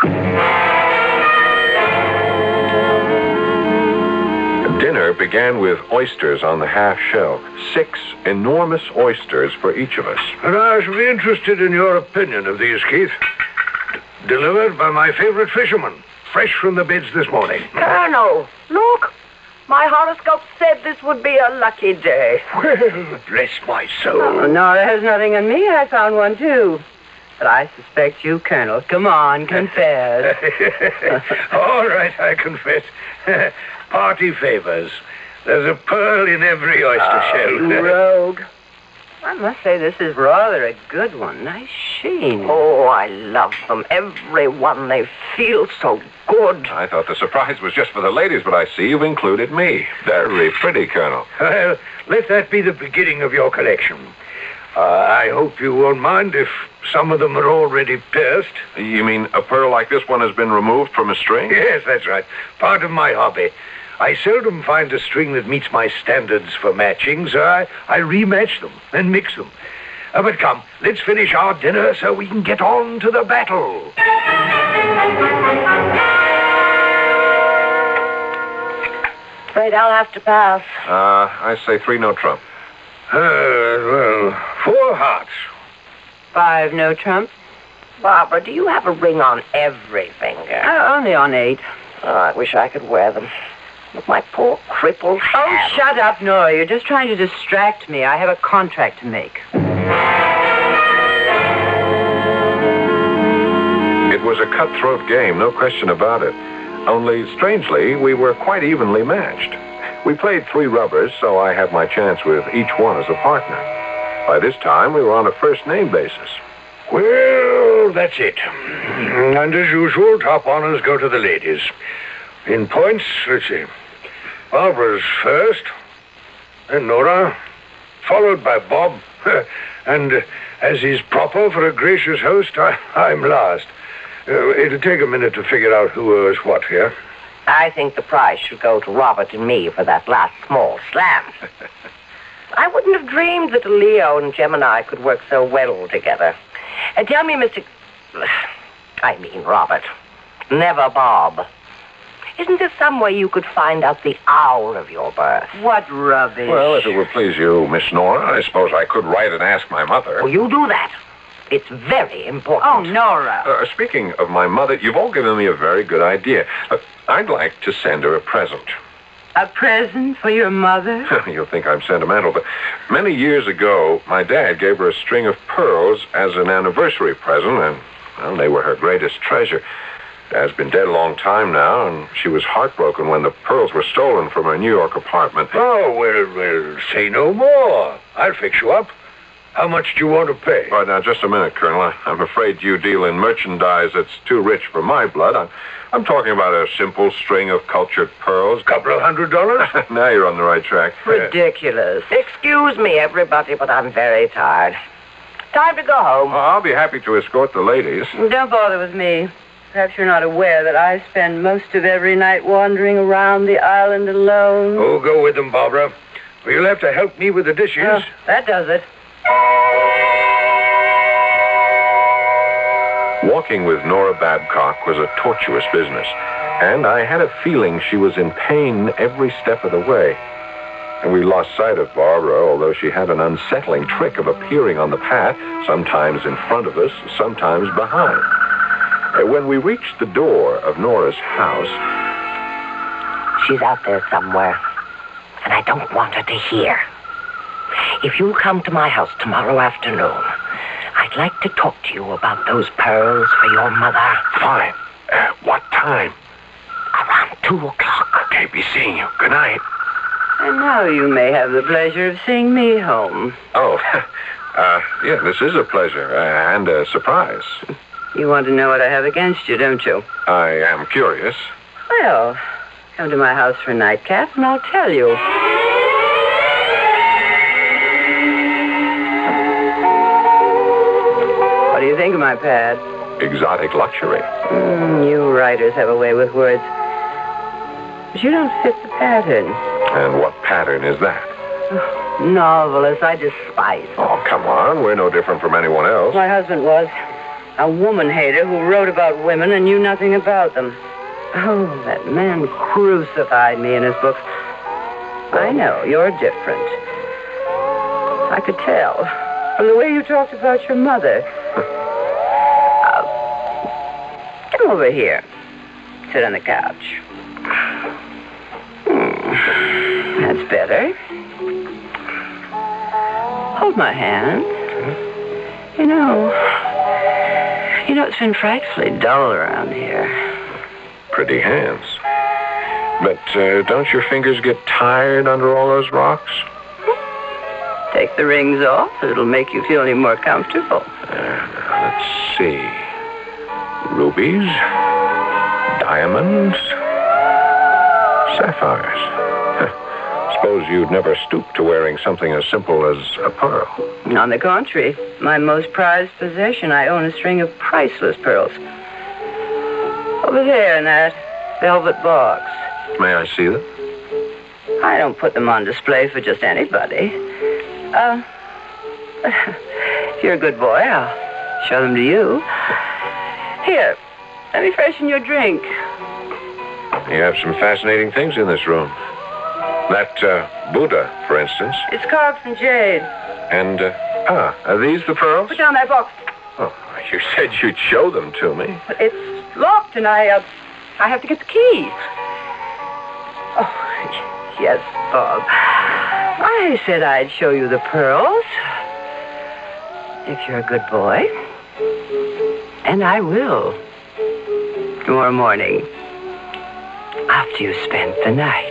Dinner began with oysters on the half shell. Six enormous oysters for each of us. And I shall be interested in your opinion of these, Keith. D- delivered by my favorite fisherman, fresh from the beds this morning. Colonel, look. My horoscope said this would be a lucky day. Well, bless my soul. Oh, Nora has nothing on me. I found one, too. But I suspect you, Colonel. Come on, confess. All right, I confess. Party favors. There's a pearl in every oyster oh, shell. You rogue. I must say this is rather a good one. Nice sheen. Oh, I love them. Every one. They feel so good. I thought the surprise was just for the ladies, but I see you've included me. Very pretty, Colonel. Well, let that be the beginning of your collection. Uh, I hope you won't mind if some of them are already pierced. You mean a pearl like this one has been removed from a string? Yes, that's right. Part of my hobby. I seldom find a string that meets my standards for matching, so I, I rematch them and mix them. Uh, but come, let's finish our dinner so we can get on to the battle. Afraid I'll have to pass. Uh, I say three no trump. Uh, well, four hearts. Five no trump. Barbara, do you have a ring on every finger? Uh, only on eight. Oh, I wish I could wear them. With my poor crippled Oh, hand. shut up, Nora. You're just trying to distract me. I have a contract to make. It was a cutthroat game, no question about it. Only, strangely, we were quite evenly matched. We played three rubbers, so I had my chance with each one as a partner. By this time, we were on a first-name basis. Well, that's it. And as usual, top honors go to the ladies. In points, let's see. Barbara's first, then Nora, followed by Bob. And uh, as is proper for a gracious host, I, I'm last. Uh, it'll take a minute to figure out who owes what here. I think the prize should go to Robert and me for that last small slam. I wouldn't have dreamed that Leo and Gemini could work so well together. Uh, tell me, Mister I mean Robert. Never Bob. Isn't there some way you could find out the hour of your birth? What rubbish. Well, if it would please you, Miss Nora, I suppose I could write and ask my mother. Well, you do that. It's very important. Oh, Nora. Uh, speaking of my mother, you've all given me a very good idea. Uh, I'd like to send her a present. A present for your mother? You'll think I'm sentimental, but many years ago, my dad gave her a string of pearls as an anniversary present, and, well, they were her greatest treasure. Dad's been dead a long time now, and she was heartbroken when the pearls were stolen from her New York apartment. Oh, well, well, say no more. I'll fix you up. How much do you want to pay? All right, now, just a minute, Colonel. I, I'm afraid you deal in merchandise that's too rich for my blood. I'm, I'm talking about a simple string of cultured pearls. Couple of hundred dollars? Now you're on the right track. Ridiculous. Excuse me, everybody, but I'm very tired. Time to go home. Well, I'll be happy to escort the ladies. Don't bother with me. Perhaps you're not aware that I spend most of every night wandering around the island alone. Oh, go with them, Barbara. Well, you'll have to help me with the dishes. Oh, that does it. Walking with Nora Babcock was a tortuous business, and I had a feeling she was in pain every step of the way. And we lost sight of Barbara, although she had an unsettling trick of appearing on the path, sometimes in front of us, sometimes behind. And when we reached the door of Nora's house... She's out there somewhere, and I don't want her to hear. If you'll come to my house tomorrow afternoon, I'd like to talk to you about those pearls for your mother. Fine. Uh, what time? Around two o'clock. Can't be seeing you. Good night. And now you may have the pleasure of seeing me home. Oh, uh, yeah, this is a pleasure uh, and a surprise. You want to know what I have against you, don't you? I am curious. Well, come to my house for a nightcap, and I'll tell you. What do you think of my pad? Exotic luxury. Mm, you writers have a way with words. But you don't fit the pattern. And what pattern is that? Oh, novelist, I despise them. Oh, come on. We're no different from anyone else. My husband was. A woman hater who wrote about women and knew nothing about them. Oh, that man crucified me in his books. I know, you're different. I could tell from the way you talked about your mother. uh, come over here. Sit on the couch. Hmm, that's better. Hold my hand. You know... You know, it's been frightfully dull around here. Pretty hands. But uh, don't your fingers get tired under all those rocks? Take the rings off. It'll make you feel any more comfortable. Uh, let's see. Rubies, diamonds, sapphires. Suppose you'd never stoop to wearing something as simple as a pearl. On the contrary, my most prized possession, I own a string of priceless pearls. Over there in that velvet box. May I see them? I don't put them on display for just anybody. Uh, if you're a good boy, I'll show them to you. Here, Let me freshen your drink. You have some fascinating things in this room. That uh, Buddha, for instance. It's carved from jade. And, uh, ah, are these the pearls? Put down that box. Oh, you said you'd show them to me. But it's locked, and I, uh, I have to get the key. Oh, yes, Bob. I said I'd show you the pearls. If you're a good boy. And I will. Tomorrow morning. After you spent the night.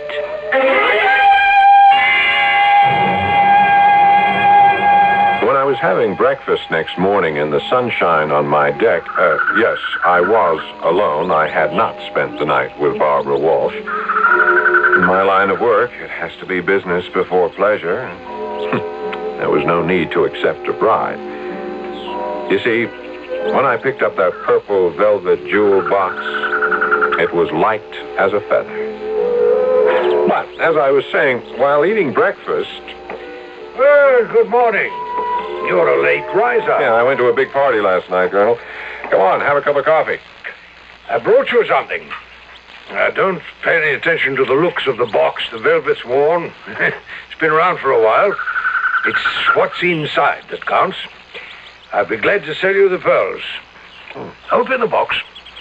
When I was having breakfast next morning in the sunshine on my deck, uh, yes, I was alone. I had not spent the night with Barbara Walsh. In my line of work, it has to be business before pleasure. There was no need to accept a bride. You see, when I picked up that purple velvet jewel box, it was light as a feather. But, as I was saying, while eating breakfast... Well, good morning. You're a late riser. Yeah, I went to a big party last night, Colonel. Come on, have a cup of coffee. I brought you something. Uh, don't pay any attention to the looks of the box. The velvet's worn. It's been around for a while. It's what's inside that counts. I'd be glad to sell you the pearls. Hmm. Open the box.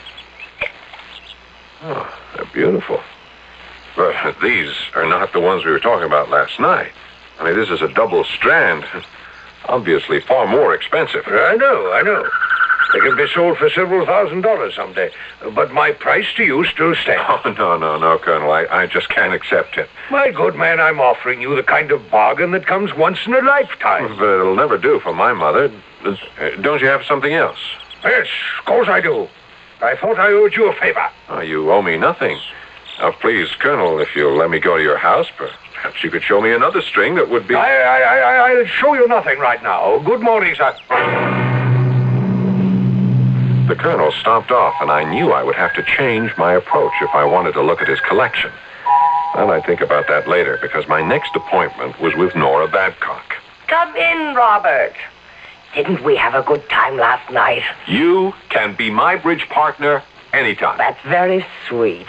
Oh, they're beautiful. But these are not the ones we were talking about last night. I mean, this is a double strand. Obviously far more expensive. I know, I know. They can be sold for several thousand dollars someday. But my price to you still stands. Oh, no, no, no, Colonel. I, I just can't accept it. My good man, I'm offering you the kind of bargain that comes once in a lifetime. But it'll never do for my mother. Uh, don't you have something else? Yes, of course I do. I thought I owed you a favor. Oh, you owe me nothing. Now, please, Colonel, if you'll let me go to your house, perhaps you could show me another string that would be... I, I, I, I'll show you nothing right now. Good morning, sir. The Colonel stopped off, and I knew I would have to change my approach if I wanted to look at his collection. And I'd think about that later, because my next appointment was with Nora Babcock. Come in, Robert. Didn't we have a good time last night? You can be my bridge partner anytime. That's very sweet.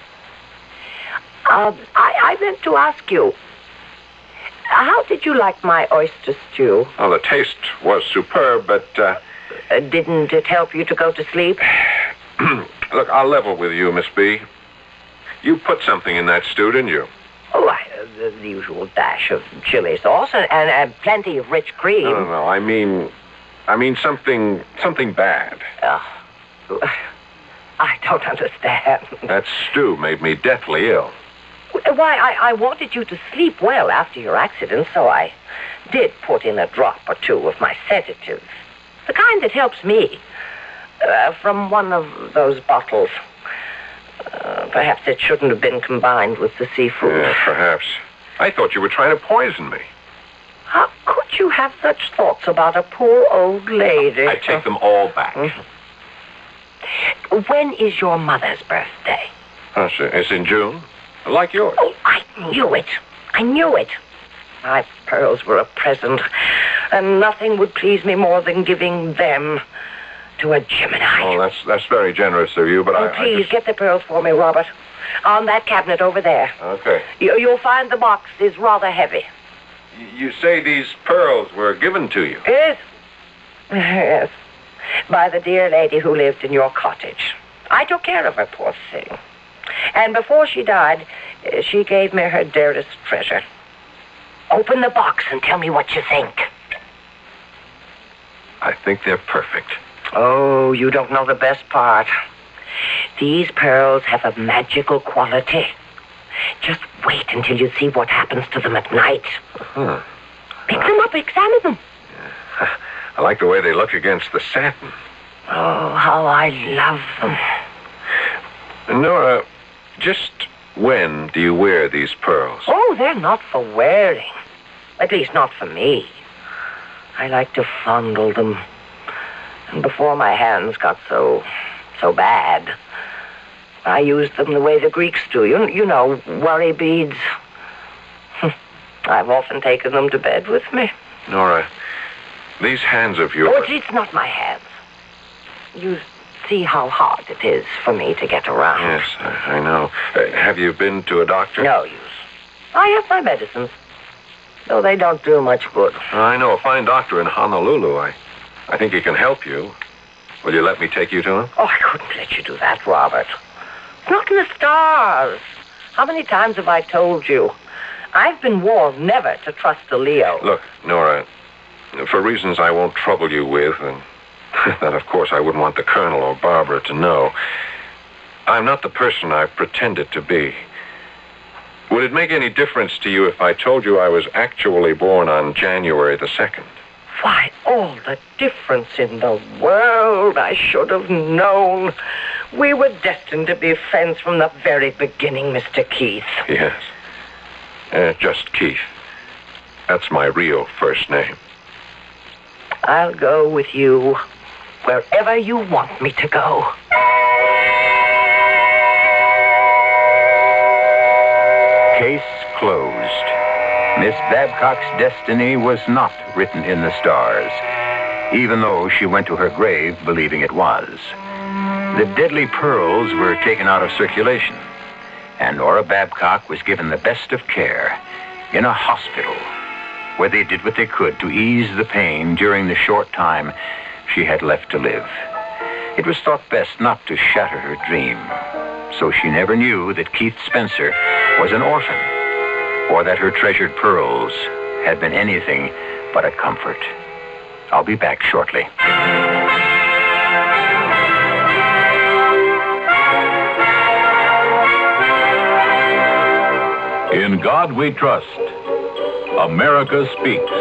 Uh, I, I meant to ask you, how did you like my oyster stew? Oh, the taste was superb, but... Uh, uh, didn't it help you to go to sleep? Look, I'll level with you, Miss B. You put something in that stew, didn't you? Oh, I, uh, the, the usual dash of chili sauce and, and, and plenty of rich cream. No, no, no. I mean... I mean something... something bad. Uh, I don't understand. That stew made me deathly ill. Why, I, I wanted you to sleep well after your accident, so I did put in a drop or two of my sedative. The kind that helps me. Uh, from one of those bottles. Uh, perhaps it shouldn't have been combined with the seafood. Yeah, perhaps. I thought you were trying to poison me. How could you have such thoughts about a poor old lady? I take them all back. Mm-hmm. When is your mother's birthday? Oh, it's in June. Like yours. Oh, I knew it. I knew it. My pearls were a present, and nothing would please me more than giving them to a Gemini. Oh, that's that's very generous of you, but oh, I... please, I just... get the pearls for me, Robert. On that cabinet over there. Okay. You, you'll find the box is rather heavy. You say these pearls were given to you? Yes. Yes. By the dear lady who lived in your cottage. I took care of her, poor thing. And before she died, uh, she gave me her dearest treasure. Open the box and tell me what you think. I think they're perfect. Oh, you don't know the best part. These pearls have a magical quality. Just wait until you see what happens to them at night. Huh. Pick them up, examine them. I like the way they look against the satin. Oh, how I love them. Nora, just when do you wear these pearls? Oh, they're not for wearing. At least not for me. I like to fondle them. And before my hands got so, so bad, I used them the way the Greeks do. You, you know, worry beads. I've often taken them to bed with me. Nora, these hands of yours... Oh, it's, it's not my hands. You see how hard it is for me to get around. Yes, I, I know. Uh, have you been to a doctor? No use. I have my medicines, though they don't do much good. I know a fine doctor in Honolulu. I, I think he can help you. Will you let me take you to him? Oh, I couldn't let you do that, Robert. It's not in the stars. How many times have I told you? I've been warned never to trust a Leo. Look, Nora, for reasons I won't trouble you with, and that, of course, I wouldn't want the Colonel or Barbara to know, I'm not the person I've pretended to be. Would it make any difference to you if I told you I was actually born on January the second? Why, all the difference in the world. I should have known. We were destined to be friends from the very beginning, Mister Keith. Yes. Uh, just Keith. That's my real first name. I'll go with you wherever you want me to go. Case closed. Miss Babcock's destiny was not written in the stars, even though she went to her grave believing it was. The deadly pearls were taken out of circulation, and Nora Babcock was given the best of care in a hospital, where they did what they could to ease the pain during the short time she had left to live. It was thought best not to shatter her dream, so she never knew that Keith Spencer was an orphan, or that her treasured pearls had been anything but a comfort. I'll be back shortly. In God We Trust, America Speaks.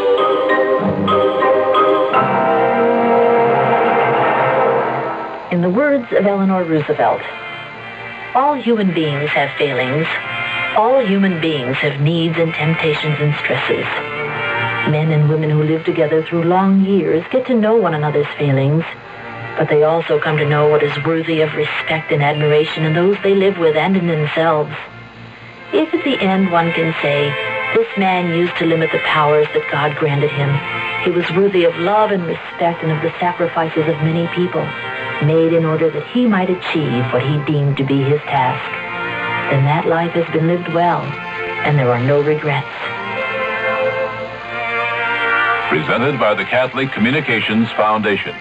In the words of Eleanor Roosevelt, all human beings have failings. All human beings have needs and temptations and stresses. Men and women who live together through long years get to know one another's failings, but they also come to know what is worthy of respect and admiration in those they live with and in themselves. If at the end one can say, this man used to limit the powers that God granted him, he was worthy of love and respect and of the sacrifices of many people, made in order that he might achieve what he deemed to be his task, then that life has been lived well, and there are no regrets. Presented by the Catholic Communications Foundation.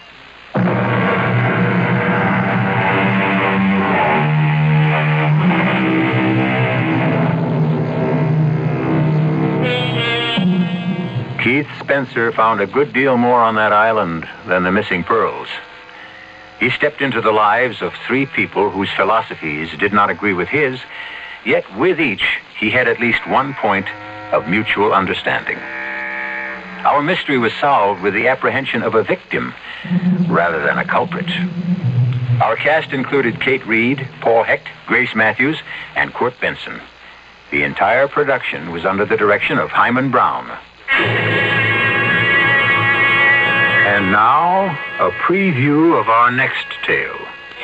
Keith Spencer found a good deal more on that island than the missing pearls. He stepped into the lives of three people whose philosophies did not agree with his, yet with each he had at least one point of mutual understanding. Our mystery was solved with the apprehension of a victim rather than a culprit. Our cast included Kate Reed, Paul Hecht, Grace Matthews, and Kurt Benson. The entire production was under the direction of Hyman Brown. And now, a preview of our next tale.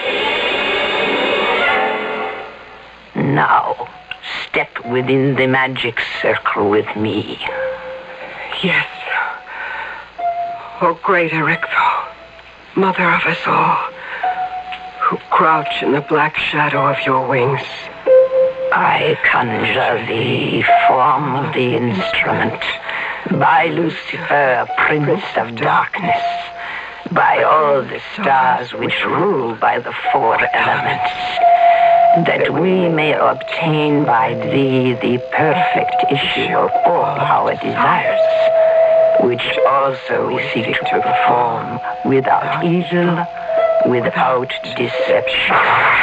Now, step within the magic circle with me. Yes. Oh, great Erichtho, mother of us all, who crouch in the black shadow of your wings. I conjure thee from the instrument, by Lucifer, Prince of Darkness, by all the stars which rule by the four elements, that we may obtain by thee the perfect issue of all our desires, which also we seek to perform without evil, without deception.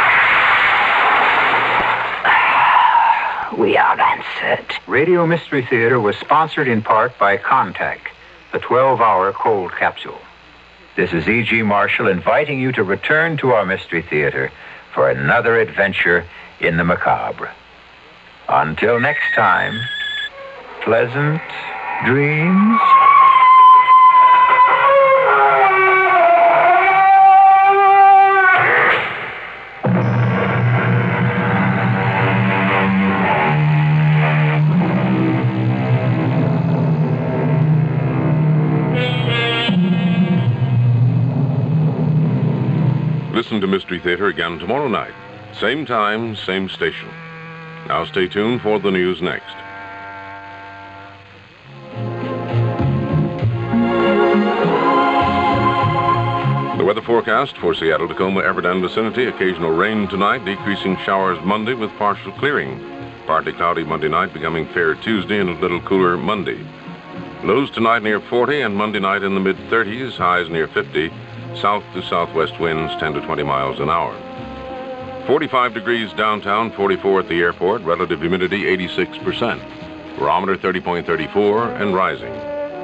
We are answered. Radio Mystery Theater was sponsored in part by Contact, the twelve-hour cold capsule. This is E G. Marshall inviting you to return to our Mystery Theater for another adventure in the macabre. Until next time, pleasant dreams. listen to Mystery Theater again tomorrow night. Same time, same station. Now stay tuned for the news next. The weather forecast for Seattle, Tacoma, Everett, and vicinity. Occasional rain tonight, decreasing showers Monday with partial clearing. Partly cloudy Monday night, becoming fair Tuesday, and a little cooler Monday. Lows tonight near forty, and Monday night in the mid-thirties, highs near fifty. South to southwest winds ten to twenty miles an hour. forty-five degrees downtown, forty-four at the airport. Relative humidity eighty-six percent. Barometer thirty point three four and rising.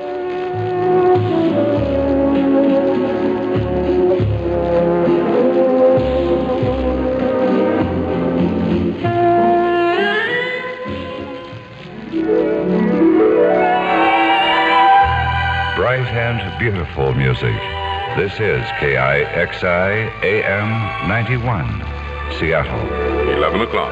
Bright and beautiful music. This is K I X I A M ninety-one, Seattle. eleven o'clock.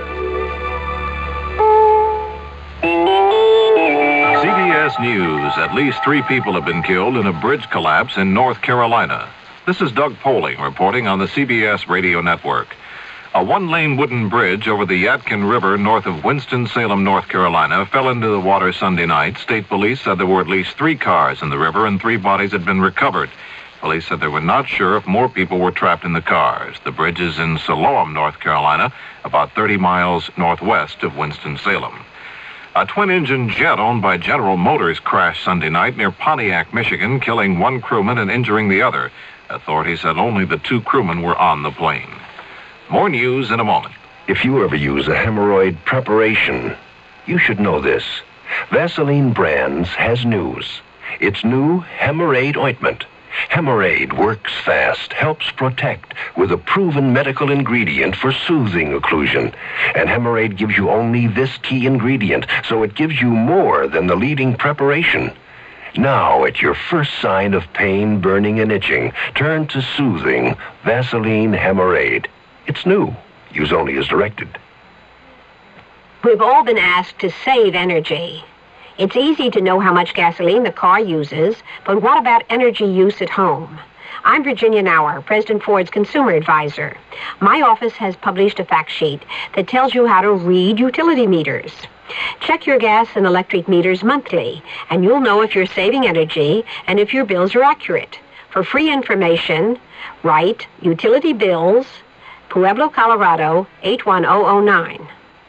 C B S News. At least three people have been killed in a bridge collapse in North Carolina. This is Doug Poling reporting on the C B S radio network. A one-lane wooden bridge over the Yadkin River north of Winston-Salem, North Carolina, fell into the water Sunday night. State police said there were at least three cars in the river and three bodies had been recovered. Police said they were not sure if more people were trapped in the cars. The bridge is in Siloam, North Carolina, about thirty miles northwest of Winston-Salem. A twin-engine jet owned by General Motors crashed Sunday night near Pontiac, Michigan, killing one crewman and injuring the other. Authorities said only the two crewmen were on the plane. More news in a moment. If you ever use a hemorrhoid preparation, you should know this. Vaseline Brands has news. It's new Hemorrhoid ointment. Hemorrhoid works fast, helps protect with a proven medical ingredient for soothing occlusion. And Hemorrhoid gives you only this key ingredient, so it gives you more than the leading preparation. Now, at your first sign of pain, burning, and itching, turn to soothing Vaseline Hemorrhoid. It's new. Use only as directed. We've all been asked to save energy. It's easy to know how much gasoline the car uses, but what about energy use at home? I'm Virginia Nauer, President Ford's consumer advisor. My office has published a fact sheet that tells you how to read utility meters. Check your gas and electric meters monthly, and you'll know if you're saving energy and if your bills are accurate. For free information, write Utility Bills, Pueblo, Colorado, eight one zero zero nine.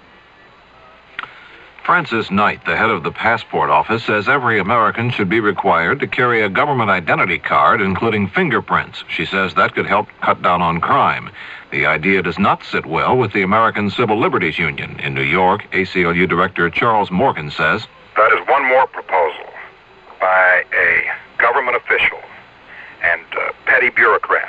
Frances Knight, the head of the Passport Office, says every American should be required to carry a government identity card, including fingerprints. She says that could help cut down on crime. The idea does not sit well with the American Civil Liberties Union. In New York, A C L U Director Charles Morgan says, that is one more proposal by a government official and uh, petty bureaucrat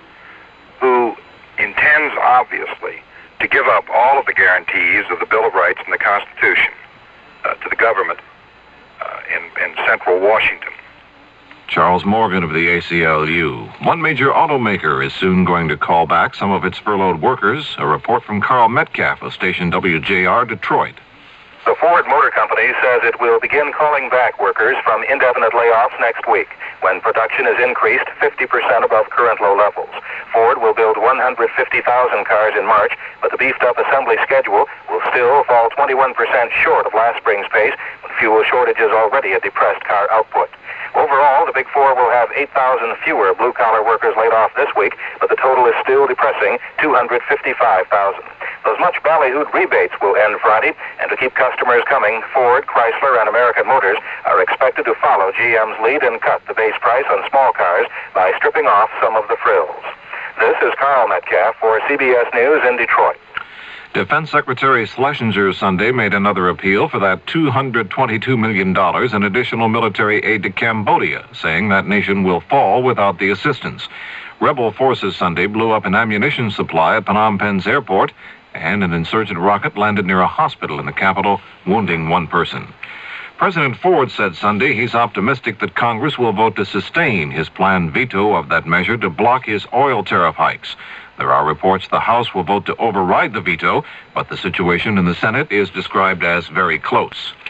who intends, obviously, to give up all of the guarantees of the Bill of Rights and the Constitution uh, to the government uh, in, in central Washington. Charles Morgan of the A C L U. One major automaker is soon going to call back some of its furloughed workers. A report from Carl Metcalf of station W J R Detroit. The Ford Motor Company says it will begin calling back workers from indefinite layoffs next week, when production is increased fifty percent above current low levels. Ford will build one hundred fifty thousand cars in March, but the beefed-up assembly schedule will still fall twenty-one percent short of last spring's pace, with fuel shortages already a depressed car output. Overall, the Big Four will have eight thousand fewer blue-collar workers laid off this week, but the total is still depressing two hundred fifty-five thousand. Those much ballyhooed rebates will end Friday, and to keep customers coming, Ford, Chrysler, and American Motors are expected to follow G M's lead and cut the base price on small cars by stripping off some of the frills. This is Carl Metcalf for C B S News in Detroit. Defense Secretary Schlesinger Sunday made another appeal for that two hundred twenty-two million dollars in additional military aid to Cambodia, saying that nation will fall without the assistance. Rebel forces Sunday blew up an ammunition supply at Phnom Penh's airport, and an insurgent rocket landed near a hospital in the capital, wounding one person. President Ford said Sunday he's optimistic that Congress will vote to sustain his planned veto of that measure to block his oil tariff hikes. There are reports the House will vote to override the veto, but the situation in the Senate is described as very close.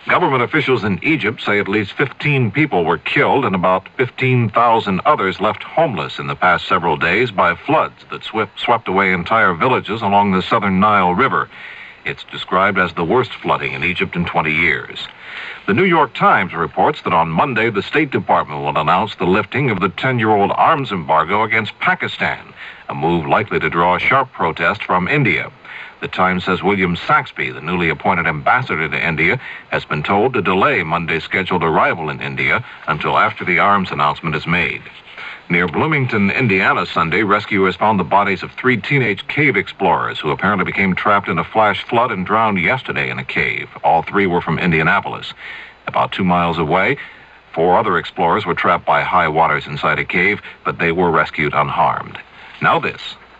Government officials in Egypt say at least fifteen people were killed and about fifteen thousand others left homeless in the past several days by floods that swept, swept away entire villages along the southern Nile River. It's described as the worst flooding in Egypt in twenty years. The New York Times reports that on Monday, the State Department will announce the lifting of the ten-year-old arms embargo against Pakistan, a move likely to draw sharp protest from India. The Times says William Saxby, the newly appointed ambassador to India, has been told to delay Monday's scheduled arrival in India until after the arms announcement is made. Near Bloomington, Indiana, Sunday, rescuers found the bodies of three teenage cave explorers who apparently became trapped in a flash flood and drowned yesterday in a cave. All three were from Indianapolis. About two miles away, four other explorers were trapped by high waters inside a cave, but they were rescued unharmed. Now this.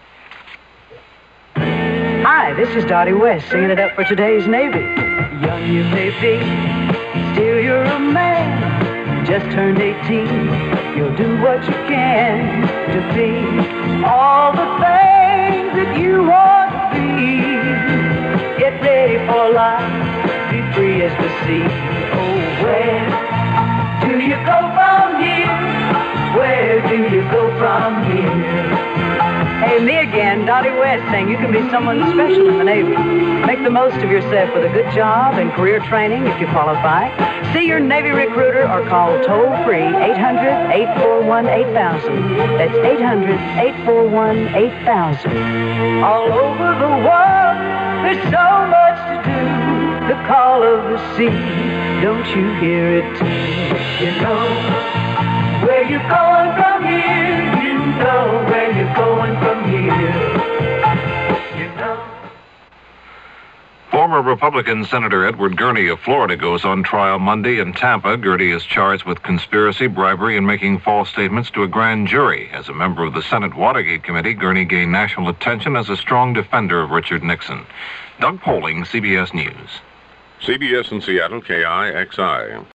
Hi, this is Dottie West singing it up for today's Navy. Young you may be, still you're a man. Just turned eighteen, you'll do what you can to be all the things that you want to be. Get ready for life, be free as the sea. Oh, where do you go from here? Where do you go from here? Hey, me again, Dottie West, saying you can be someone special in the Navy. Make the most of yourself with a good job and career training if you qualify. See your Navy recruiter or call toll-free eight hundred, eight four one, eight thousand. That's eight hundred, eight four one, eight thousand. All over the world, there's so much to do. The call of the sea, don't you hear it too? You know where you're going from here. You know where you're going from here. You know. Former Republican Senator Edward Gurney of Florida goes on trial Monday in Tampa. Gurney is charged with conspiracy, bribery, and making false statements to a grand jury. As a member of the Senate Watergate Committee, Gurney gained national attention as a strong defender of Richard Nixon. Doug Poling, C B S News. C B S in Seattle, K I X I.